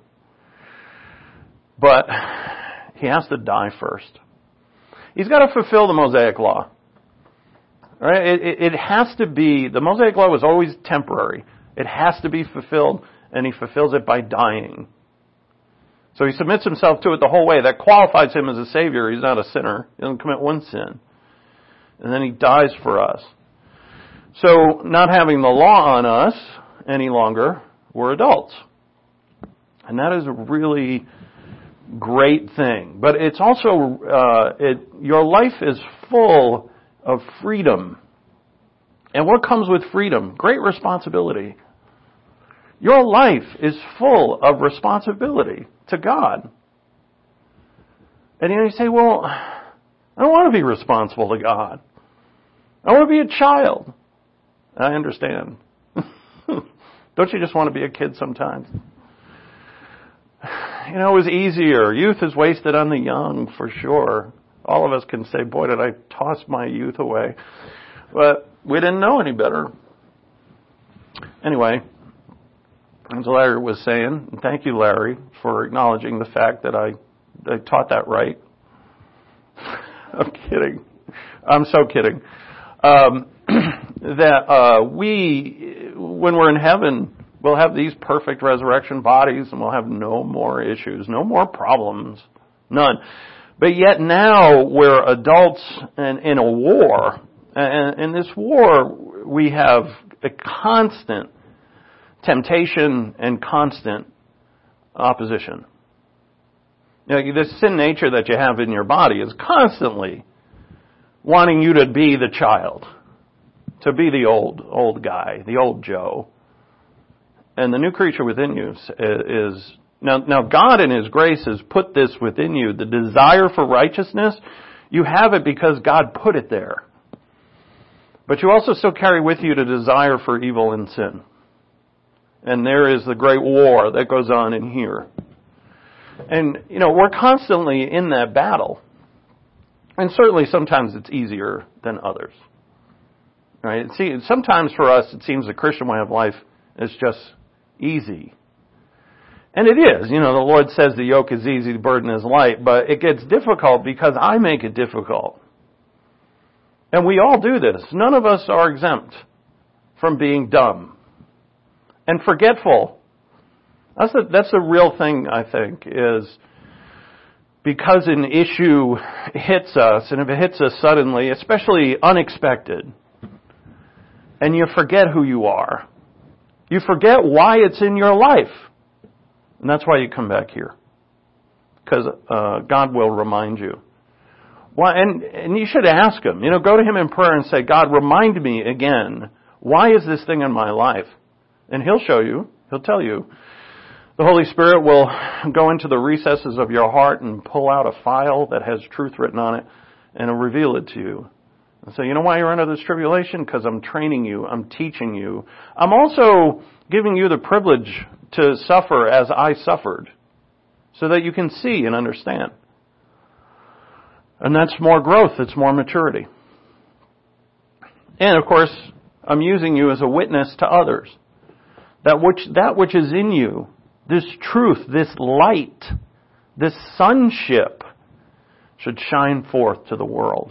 Speaker 1: But He has to die first. He's got to fulfill the Mosaic Law. Right? It, it, it has to be, the Mosaic Law was always temporary. It has to be fulfilled, and He fulfills it by dying. So He submits Himself to it the whole way. That qualifies Him as a Savior. He's not a sinner. He doesn't commit one sin. And then He dies for us. So, not having the law on us any longer, we're adults. And that is a really great thing. But it's also, uh, it, your life is full of freedom. And what comes with freedom? Great responsibility. Your life is full of responsibility to God. And you know, you say, well, I don't want to be responsible to God. I want to be a child. I understand. Don't you just want to be a kid sometimes? You know, it was easier. Youth is wasted on the young, for sure. All of us can say, boy, did I toss my youth away. But we didn't know any better. Anyway, as Larry was saying, and thank you, Larry, for acknowledging the fact that I, I taught that right. I'm kidding. I'm so kidding. Um, that uh, we, when we're in heaven, we'll have these perfect resurrection bodies and we'll have no more issues, no more problems, none. But yet now we're adults and in a war. And in this war, we have a constant temptation and constant opposition. You know, this sin nature that you have in your body is constantly wanting you to be the child, to be the old, old guy, the old Joe. And the new creature within you is, now, now God in His grace has put this within you. The desire for righteousness, you have it because God put it there. But you also still carry with you the desire for evil and sin. And there is the great war that goes on in here. And, you know, we're constantly in that battle. And certainly sometimes it's easier than others. Right? See, sometimes for us it seems the Christian way of life is just easy. And it is, you know, the Lord says the yoke is easy, the burden is light, but it gets difficult because I make it difficult. And we all do this. None of us are exempt from being dumb and forgetful. That's the, that's the real thing, I think, is because an issue hits us, and if it hits us suddenly, especially unexpected, and you forget who you are, you forget why it's in your life. And that's why you come back here. Because uh, God will remind you. Why, and, and you should ask Him. You know, go to Him in prayer and say, God, remind me again. Why is this thing in my life? And He'll show you. He'll tell you. The Holy Spirit will go into the recesses of your heart and pull out a file that has truth written on it and He'll reveal it to you. And say, you know why you're under this tribulation? Because I'm training you. I'm teaching you. I'm also giving you the privilege to suffer as I suffered, so that you can see and understand. And that's more growth, it's more maturity. And of course, I'm using you as a witness to others. That which, that which is in you, this truth, this light, this sonship, should shine forth to the world.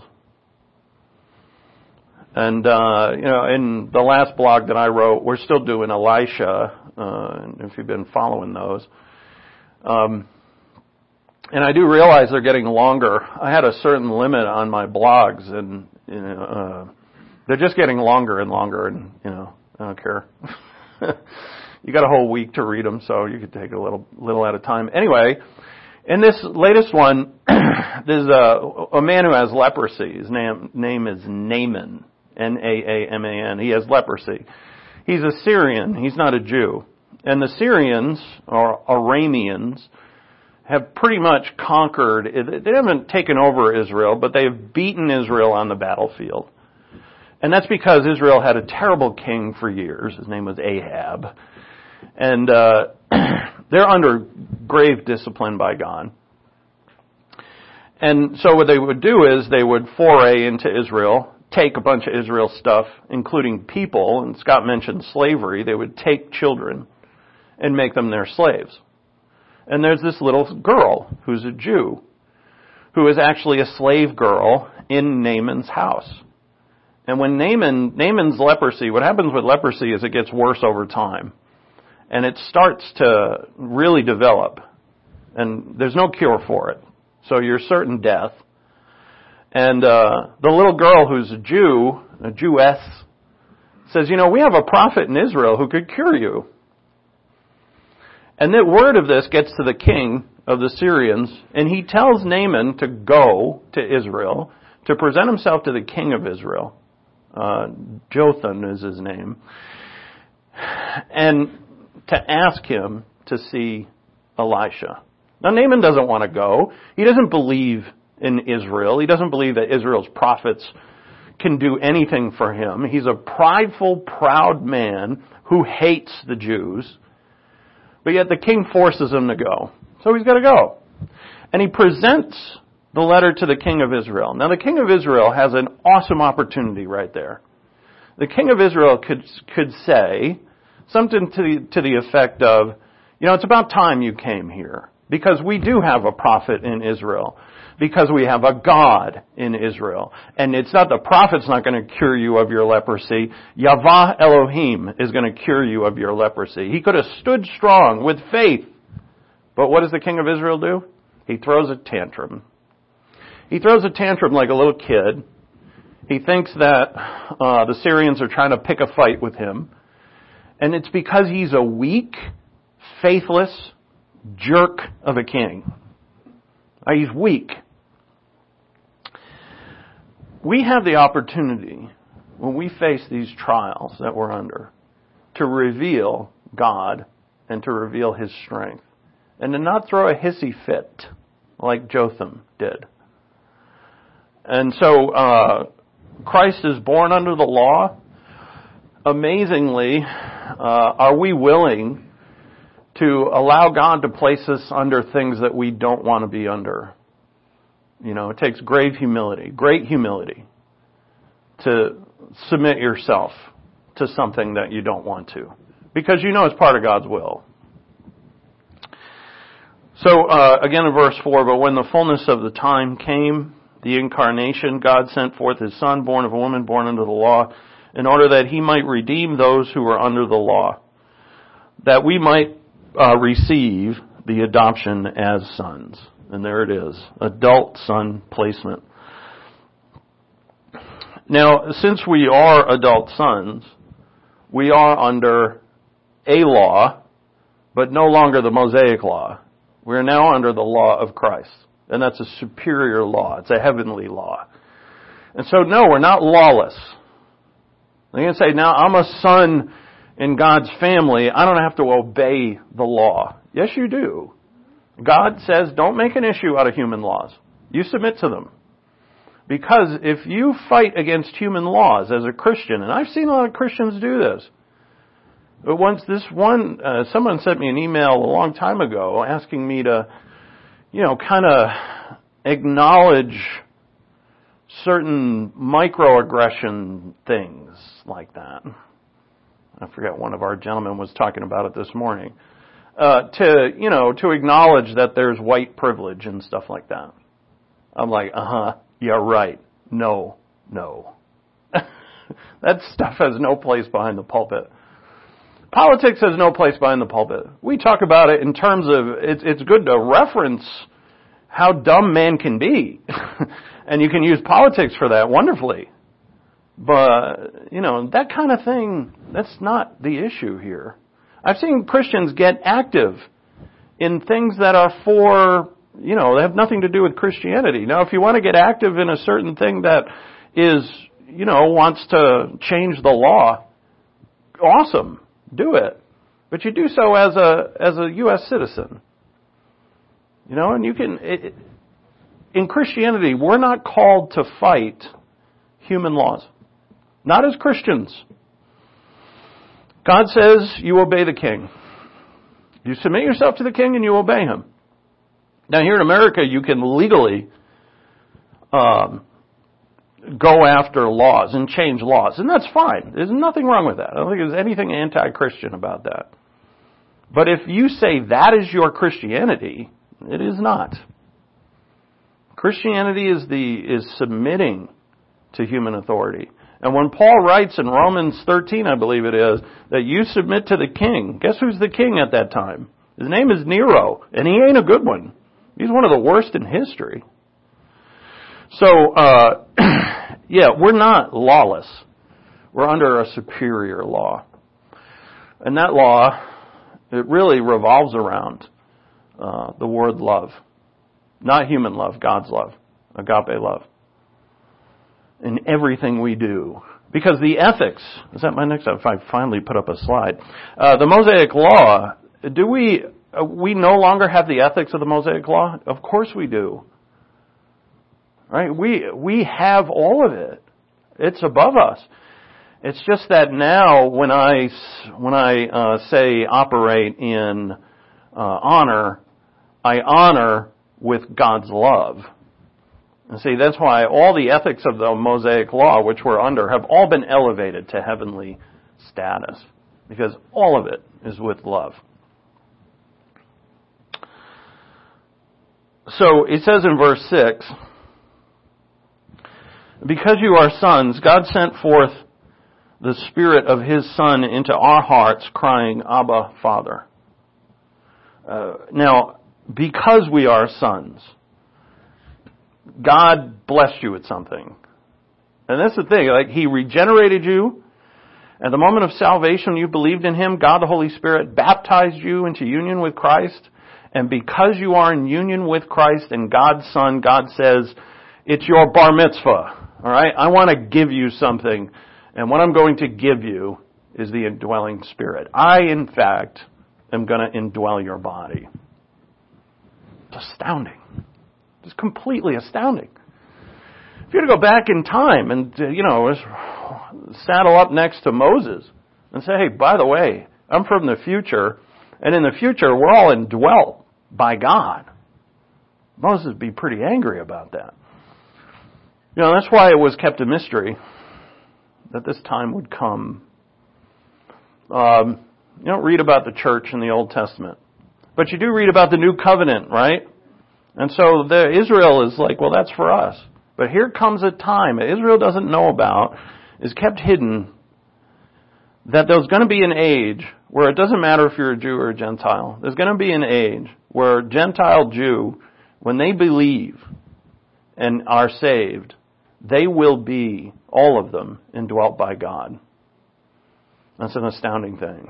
Speaker 1: And, uh, you know, in the last blog that I wrote, we're still doing Elisha, uh, if you've been following those. Um, and I do realize they're getting longer. I had a certain limit on my blogs, and, you know, uh, they're just getting longer and longer, and, you know, I don't care. You got a whole week to read them, so you could take a little, little at a time. Anyway, in this latest one, there's a, a man who has leprosy. His name, name is Naaman. N A A M A N. He has leprosy. He's a Syrian. He's not a Jew. And the Syrians, or Arameans, have pretty much conquered. They haven't taken over Israel, but they've beaten Israel on the battlefield. And that's because Israel had a terrible king for years. His name was Ahab. And uh, they're under grave discipline by God. And so what they would do is they would foray into Israel, take a bunch of Israel stuff, including people, and Scott mentioned slavery. They would take children and make them their slaves. And there's this little girl who's a Jew who is actually a slave girl in Naaman's house. And when Naaman, Naaman's leprosy, what happens with leprosy is it gets worse over time. And it starts to really develop. And there's no cure for it. So you're certain death. And uh, the little girl who's a Jew, a Jewess, says, you know, we have a prophet in Israel who could cure you. And the word of this gets to the king of the Syrians, and he tells Naaman to go to Israel, to present himself to the king of Israel. Uh, Jotham is his name. And to ask him to see Elisha. Now, Naaman doesn't want to go. He doesn't believe in Israel. He doesn't believe that Israel's prophets can do anything for him. He's a prideful, proud man who hates the Jews. But yet the king forces him to go. So he's got to go. And he presents the letter to the king of Israel. Now the king of Israel has an awesome opportunity right there. The king of Israel could could say something to the, to the effect of, you know, it's about time you came here. Because we do have a prophet in Israel. Because we have a God in Israel. And it's not, the prophet's not going to cure you of your leprosy. Yahweh Elohim is going to cure you of your leprosy. He could have stood strong with faith. But what does the king of Israel do? He throws a tantrum. He throws a tantrum like a little kid. He thinks that uh, the Syrians are trying to pick a fight with him. And it's because he's a weak, faithless jerk of a king. Uh, he's weak. We have the opportunity, when we face these trials that we're under, to reveal God and to reveal His strength. And to not throw a hissy fit like Jotham did. And so, uh, Christ is born under the law. Amazingly, uh, are we willing to allow God to place us under things that we don't want to be under? You know, it takes grave humility, great humility, to submit yourself to something that you don't want to. Because you know it's part of God's will. So, uh, again in verse four, but when the fullness of the time came, the incarnation, God sent forth His Son, born of a woman, born under the law, in order that He might redeem those who were under the law, that we might uh, receive the adoption as sons. And there it is, adult son placement. Now, since we are adult sons, we are under a law, but no longer the Mosaic law. We are now under the law of Christ. And that's a superior law. It's a heavenly law. And so, no, we're not lawless. You can say, now I'm a son in God's family. I don't have to obey the law. Yes, you do. God says, don't make an issue out of human laws. You submit to them. Because if you fight against human laws as a Christian, and I've seen a lot of Christians do this, but once this one, uh, someone sent me an email a long time ago asking me to, you know, kind of acknowledge certain microaggression things like that. I forget, one of our gentlemen was talking about it this morning. Uh, to, you know, to acknowledge that there's white privilege and stuff like that. I'm like, uh-huh, yeah, right. No, no. That stuff has no place behind the pulpit. Politics has no place behind the pulpit. We talk about it in terms of, it's, it's good to reference how dumb man can be. And you can use politics for that wonderfully. But, you know, that kind of thing, that's not the issue here. I've seen Christians get active in things that are for, you know, they have nothing to do with Christianity. Now, if you want to get active in a certain thing that is, you know, wants to change the law, awesome, do it. But you do so as a as a U S citizen. You know, and you can, it, in Christianity, we're not called to fight human laws. Not as Christians. God says you obey the king. You submit yourself to the king and you obey him. Now here in America, you can legally um, go after laws and change laws. And that's fine. There's nothing wrong with that. I don't think there's anything anti-Christian about that. But if you say that is your Christianity, it is not. Christianity is the is submitting to human authority. And when Paul writes in Romans thirteen, I believe it is, that you submit to the king, guess who's the king at that time? His name is Nero, and he ain't a good one. He's one of the worst in history. So, uh, yeah, we're not lawless. We're under a superior law. And that law, it really revolves around uh, the word love. Not human love, God's love, agape love. In everything we do. Because the ethics, is that my next, if I finally put up a slide. Uh, the Mosaic Law, do we, uh, we no longer have the ethics of the Mosaic Law? Of course we do. Right? We, we have all of it. It's above us. It's just that now when I, when I uh, say operate in uh, honor, I honor with God's love. And see, that's why all the ethics of the Mosaic Law, which we're under, have all been elevated to heavenly status. Because all of it is with love. So, it says in verse six, because you are sons, God sent forth the Spirit of His Son into our hearts, crying, Abba, Father. Uh, now, because we are sons, God blessed you with something. And that's the thing, like He regenerated you. At the moment of salvation, you believed in Him. God the Holy Spirit baptized you into union with Christ. And because you are in union with Christ and God's Son, God says, it's your bar mitzvah. All right? I want to give you something. And what I'm going to give you is the indwelling Spirit. I, in fact, am going to indwell your body. It's astounding. It's completely astounding. If you were to go back in time and, you know, saddle up next to Moses and say, hey, by the way, I'm from the future, and in the future we're all indwelt by God. Moses would be pretty angry about that. You know, that's why it was kept a mystery that this time would come. Um, you don't read about the church in the Old Testament. But you do read about the new covenant, right? And so the Israel is like, well, that's for us. But here comes a time that Israel doesn't know about, is kept hidden, that there's going to be an age where it doesn't matter if you're a Jew or a Gentile. There's going to be an age where a Gentile Jew, when they believe and are saved, they will be, all of them, indwelt by God. That's an astounding thing.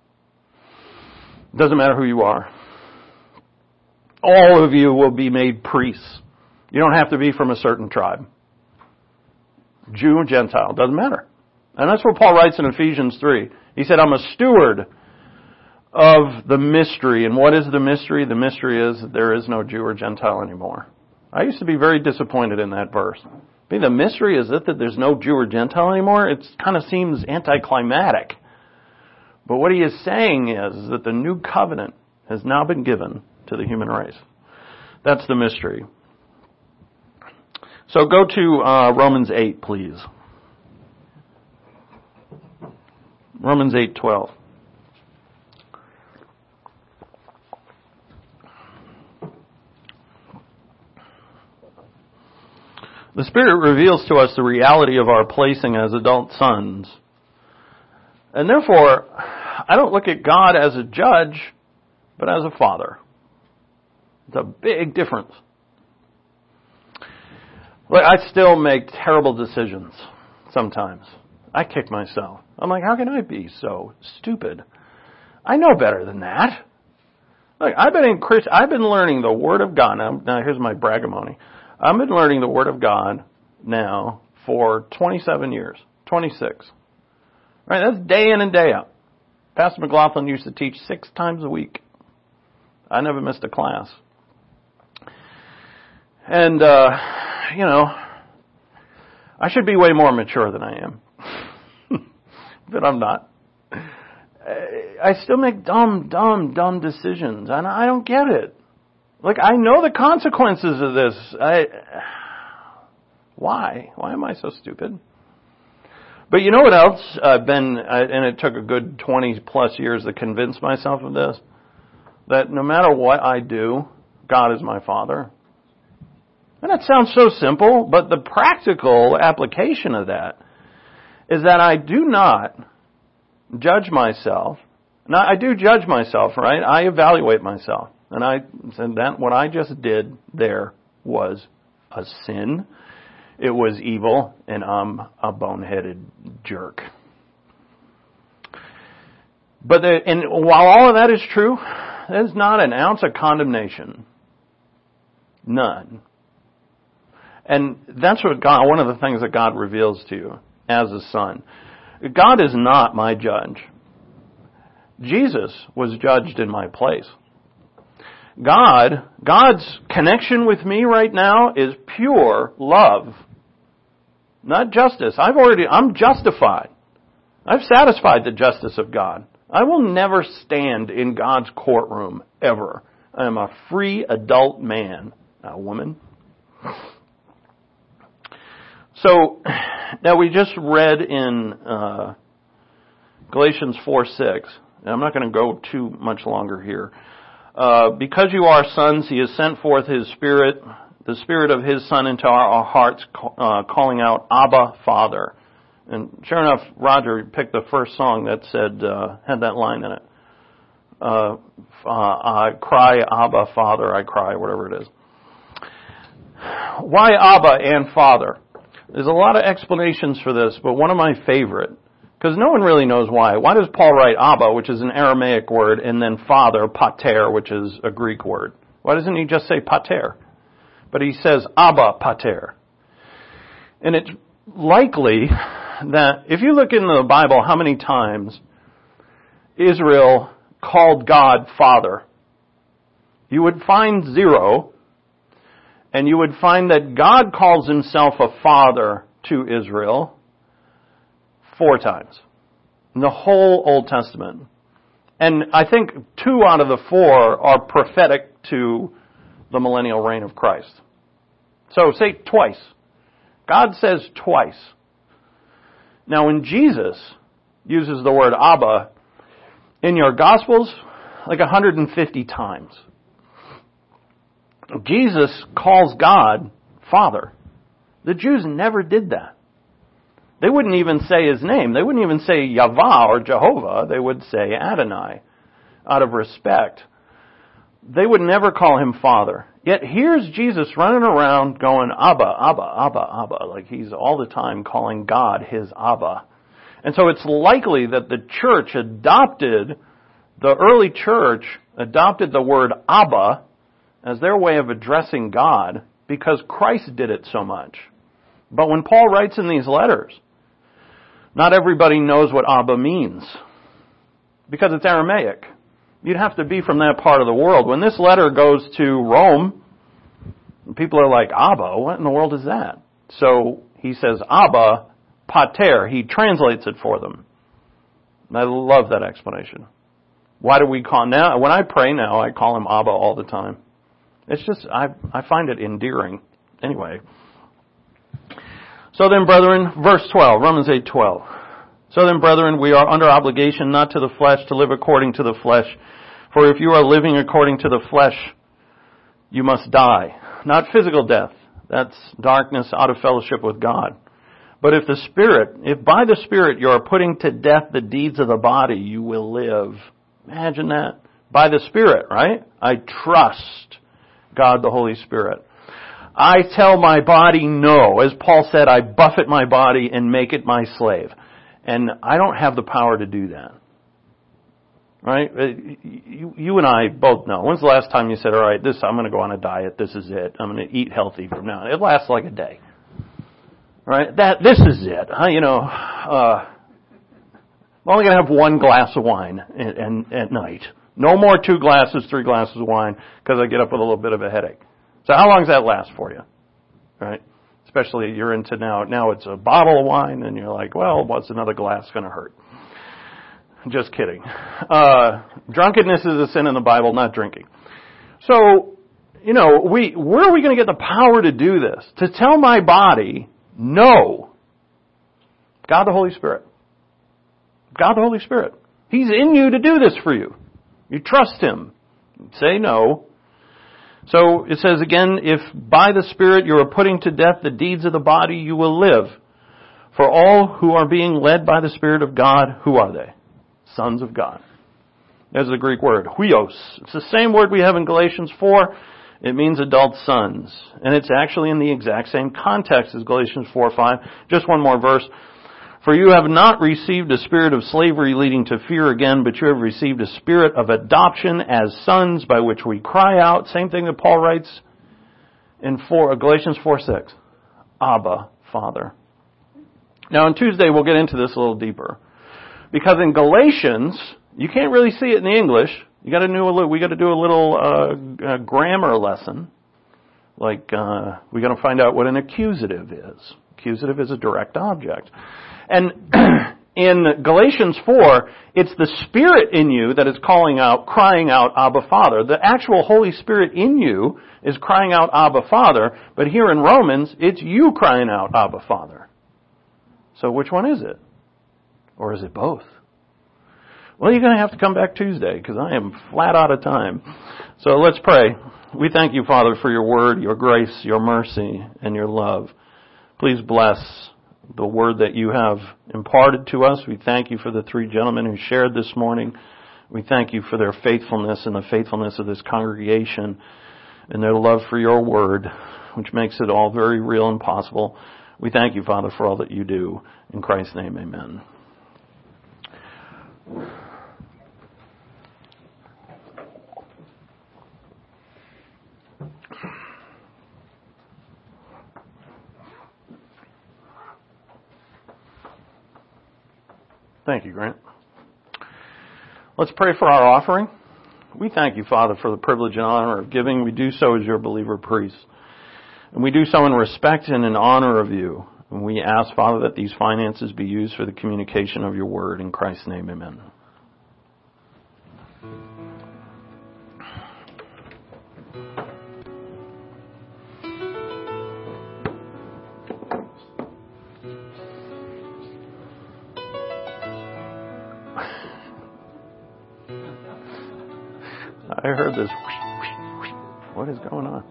Speaker 1: It doesn't matter who you are. All of you will be made priests. You don't have to be from a certain tribe. Jew or Gentile, doesn't matter. And that's what Paul writes in Ephesians three. He said, I'm a steward of the mystery. And what is the mystery? The mystery is that there is no Jew or Gentile anymore. I used to be very disappointed in that verse. I mean, the mystery is it that there's no Jew or Gentile anymore? It kind of seems anticlimactic. But what he is saying is that the new covenant has now been given to the human race. That's the mystery. So go to uh, Romans eight, please. Romans eight twelve. The Spirit reveals to us the reality of our placing as adult sons. And therefore, I don't look at God as a judge, but as a father. It's a big difference. Look, I still make terrible decisions sometimes. I kick myself. I'm like, how can I be so stupid? I know better than that. Look, I've been in Christ, I've been learning the Word of God. Now, now here's my bragamony. I've been learning the Word of God now for twenty-seven years, twenty-six. Right, that's day in and day out. Pastor McLaughlin used to teach six times a week. I never missed a class. And, uh, you know, I should be way more mature than I am. But I'm not. I still make dumb, dumb, dumb decisions. And I don't get it. Like, I know the consequences of this. I, why? Why am I so stupid? But you know what else? I've been, and it took a good twenty plus years to convince myself of this, that no matter what I do, God is my Father. And that sounds so simple, but the practical application of that is that I do not judge myself. Now, I do judge myself, right? I evaluate myself. And I said that what I just did there was a sin. It was evil, and I'm a boneheaded jerk. But the, and while all of that is true, there's not an ounce of condemnation. None. And that's what God, one of the things that God reveals to you as a son. God is not my judge. Jesus was judged in my place. God, God's connection with me right now is pure love, not justice. I've already, I'm justified. I've satisfied the justice of God. I will never stand in God's courtroom ever. I am a free adult man, a woman. So, now we just read in uh, Galatians four six, and I'm not going to go too much longer here. Uh, because you are sons, He has sent forth His Spirit, the Spirit of His Son into our, our hearts, uh, calling out, Abba, Father. And sure enough, Roger picked the first song that said, uh, had that line in it. Uh, uh, I cry, Abba, Father, I cry, whatever it is. Why Abba and Father? There's a lot of explanations for this, but one of my favorite, because no one really knows why. Why does Paul write Abba, which is an Aramaic word, and then Father, pater, which is a Greek word? Why doesn't he just say pater? But he says Abba, pater. And it's likely that if you look in the Bible how many times Israel called God Father, you would find zero, and you would find that God calls Himself a Father to Israel four times in the whole Old Testament. And I think two out of the four are prophetic to the millennial reign of Christ. So say twice. God says twice. Now when Jesus uses the word Abba in your Gospels, like one hundred fifty times. Jesus calls God Father. The Jews never did that. They wouldn't even say His name. They wouldn't even say Yahweh or Jehovah. They would say Adonai out of respect. They would never call Him Father. Yet here's Jesus running around going, Abba, Abba, Abba, Abba, like He's all the time calling God His Abba. And so it's likely that the church adopted, the early church adopted the word Abba as their way of addressing God because Christ did it so much. But when Paul writes in these letters, not everybody knows what Abba means because it's Aramaic. You'd have to be from that part of the world. When this letter goes to Rome, people are like, Abba, what in the world is that? So he says, Abba, pater. He translates it for them. And I love that explanation. Why do we call now? When I pray now, I call Him Abba all the time. It's just, I I find it endearing. Anyway. So then, brethren, verse twelve, Romans eight twelve. So then, brethren, we are under obligation not to the flesh to live according to the flesh. For if you are living according to the flesh, you must die. Not physical death. That's darkness out of fellowship with God. But if the Spirit, if by the Spirit you are putting to death the deeds of the body, you will live. Imagine that. By the Spirit, right? I trust God the Holy Spirit. I tell my body no. As Paul said, I buffet my body and make it my slave. And I don't have the power to do that. Right? You, you and I both know. When's the last time you said, all right, this, I'm going to go on a diet. This is it. I'm going to eat healthy from now on. It lasts like a day. Right? That, this is it. Huh? You know, uh, I'm only going to have one glass of wine at, and, at night. No more two glasses, three glasses of wine because I get up with a little bit of a headache. So how long does that last for you? Right? Especially you're into now, now it's a bottle of wine and you're like, well, what's another glass going to hurt? Just kidding. Uh, drunkenness is a sin in the Bible, not drinking. So, you know, we, where are we going to get the power to do this? To tell my body, no. God the Holy Spirit. God the Holy Spirit. He's in you to do this for you. You trust Him. Say no. So it says again, if by the Spirit you are putting to death the deeds of the body, you will live. For all who are being led by the Spirit of God, who are they? Sons of God. There's the Greek word, huios. It's the same word we have in Galatians four. It means adult sons. And it's actually in the exact same context as Galatians four five. Just one more verse. For you have not received a spirit of slavery leading to fear again, but you have received a spirit of adoption as sons by which we cry out. Same thing that Paul writes in four, Galatians four six. Abba, Father. Now on Tuesday we'll get into this a little deeper. Because in Galatians, you can't really see it in the English. You got to do a little, we got to do a little uh, uh, grammar lesson. Like uh, we got to find out what an accusative is. Accusative is a direct object. And in Galatians four, it's the Spirit in you that is calling out, crying out, Abba, Father. The actual Holy Spirit in you is crying out, Abba, Father. But here in Romans, it's you crying out, Abba, Father. So which one is it? Or is it both? Well, you're going to have to come back Tuesday because I am flat out of time. So let's pray. We thank you, Father, for your word, your grace, your mercy, and your love. Please bless the word that you have imparted to us. We thank you for the three gentlemen who shared this morning. We thank you for their faithfulness and the faithfulness of this congregation and their love for your word, which makes it all very real and possible. We thank you, Father, for all that you do. In Christ's name, amen. Thank you, Grant. Let's pray for our offering. We thank you, Father, for the privilege and honor of giving. We do so as your believer priests. And we do so in respect and in honor of you. And we ask, Father, that these finances be used for the communication of your word. In Christ's name, amen. I heard this. What is going on?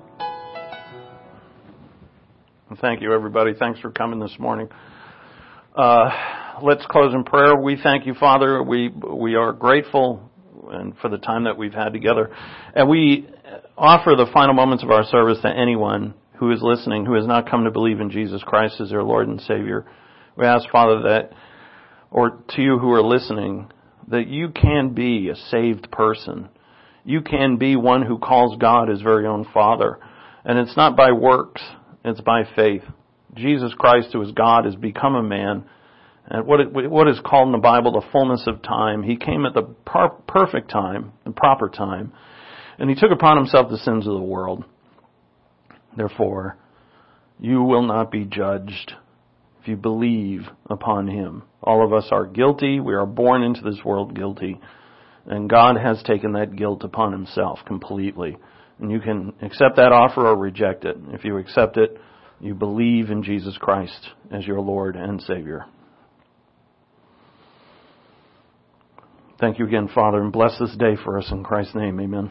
Speaker 1: And thank you, everybody. Thanks for coming this morning. Uh, let's close in prayer. We thank you, Father. We we are grateful and for the time that we've had together. And we offer the final moments of our service to anyone who is listening, who has not come to believe in Jesus Christ as their Lord and Savior. We ask, Father, that, or to you who are listening, that you can be a saved person. You can be one who calls God his very own Father. And it's not by works, it's by faith. Jesus Christ, who is God, has become a man. And what, it, what is called in the Bible the fullness of time. He came at the per- perfect time, the proper time. And he took upon himself the sins of the world. Therefore, you will not be judged if you believe upon him. All of us are guilty. We are born into this world guilty. And God has taken that guilt upon himself completely. And you can accept that offer or reject it. If you accept it, you believe in Jesus Christ as your Lord and Savior. Thank you again, Father, and bless this day for us in Christ's name. Amen.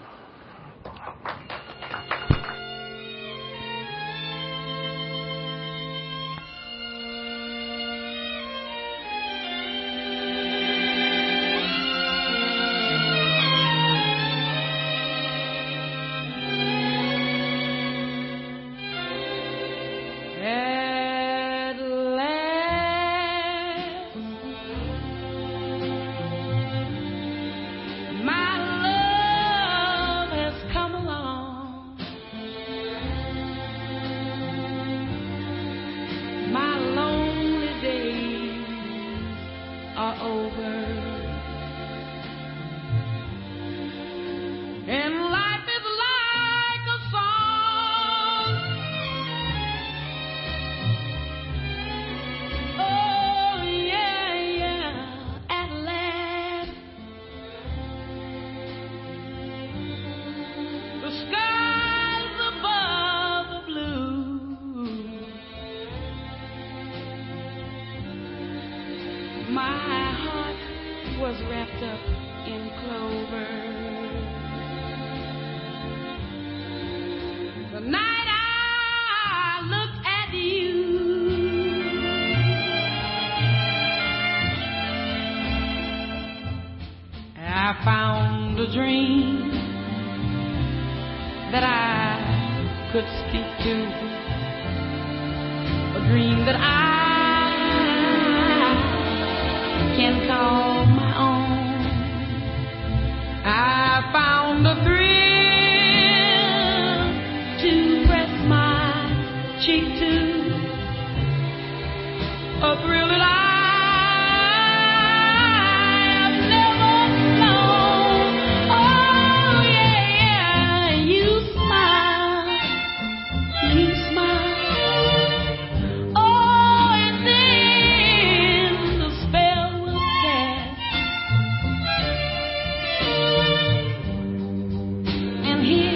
Speaker 8: And here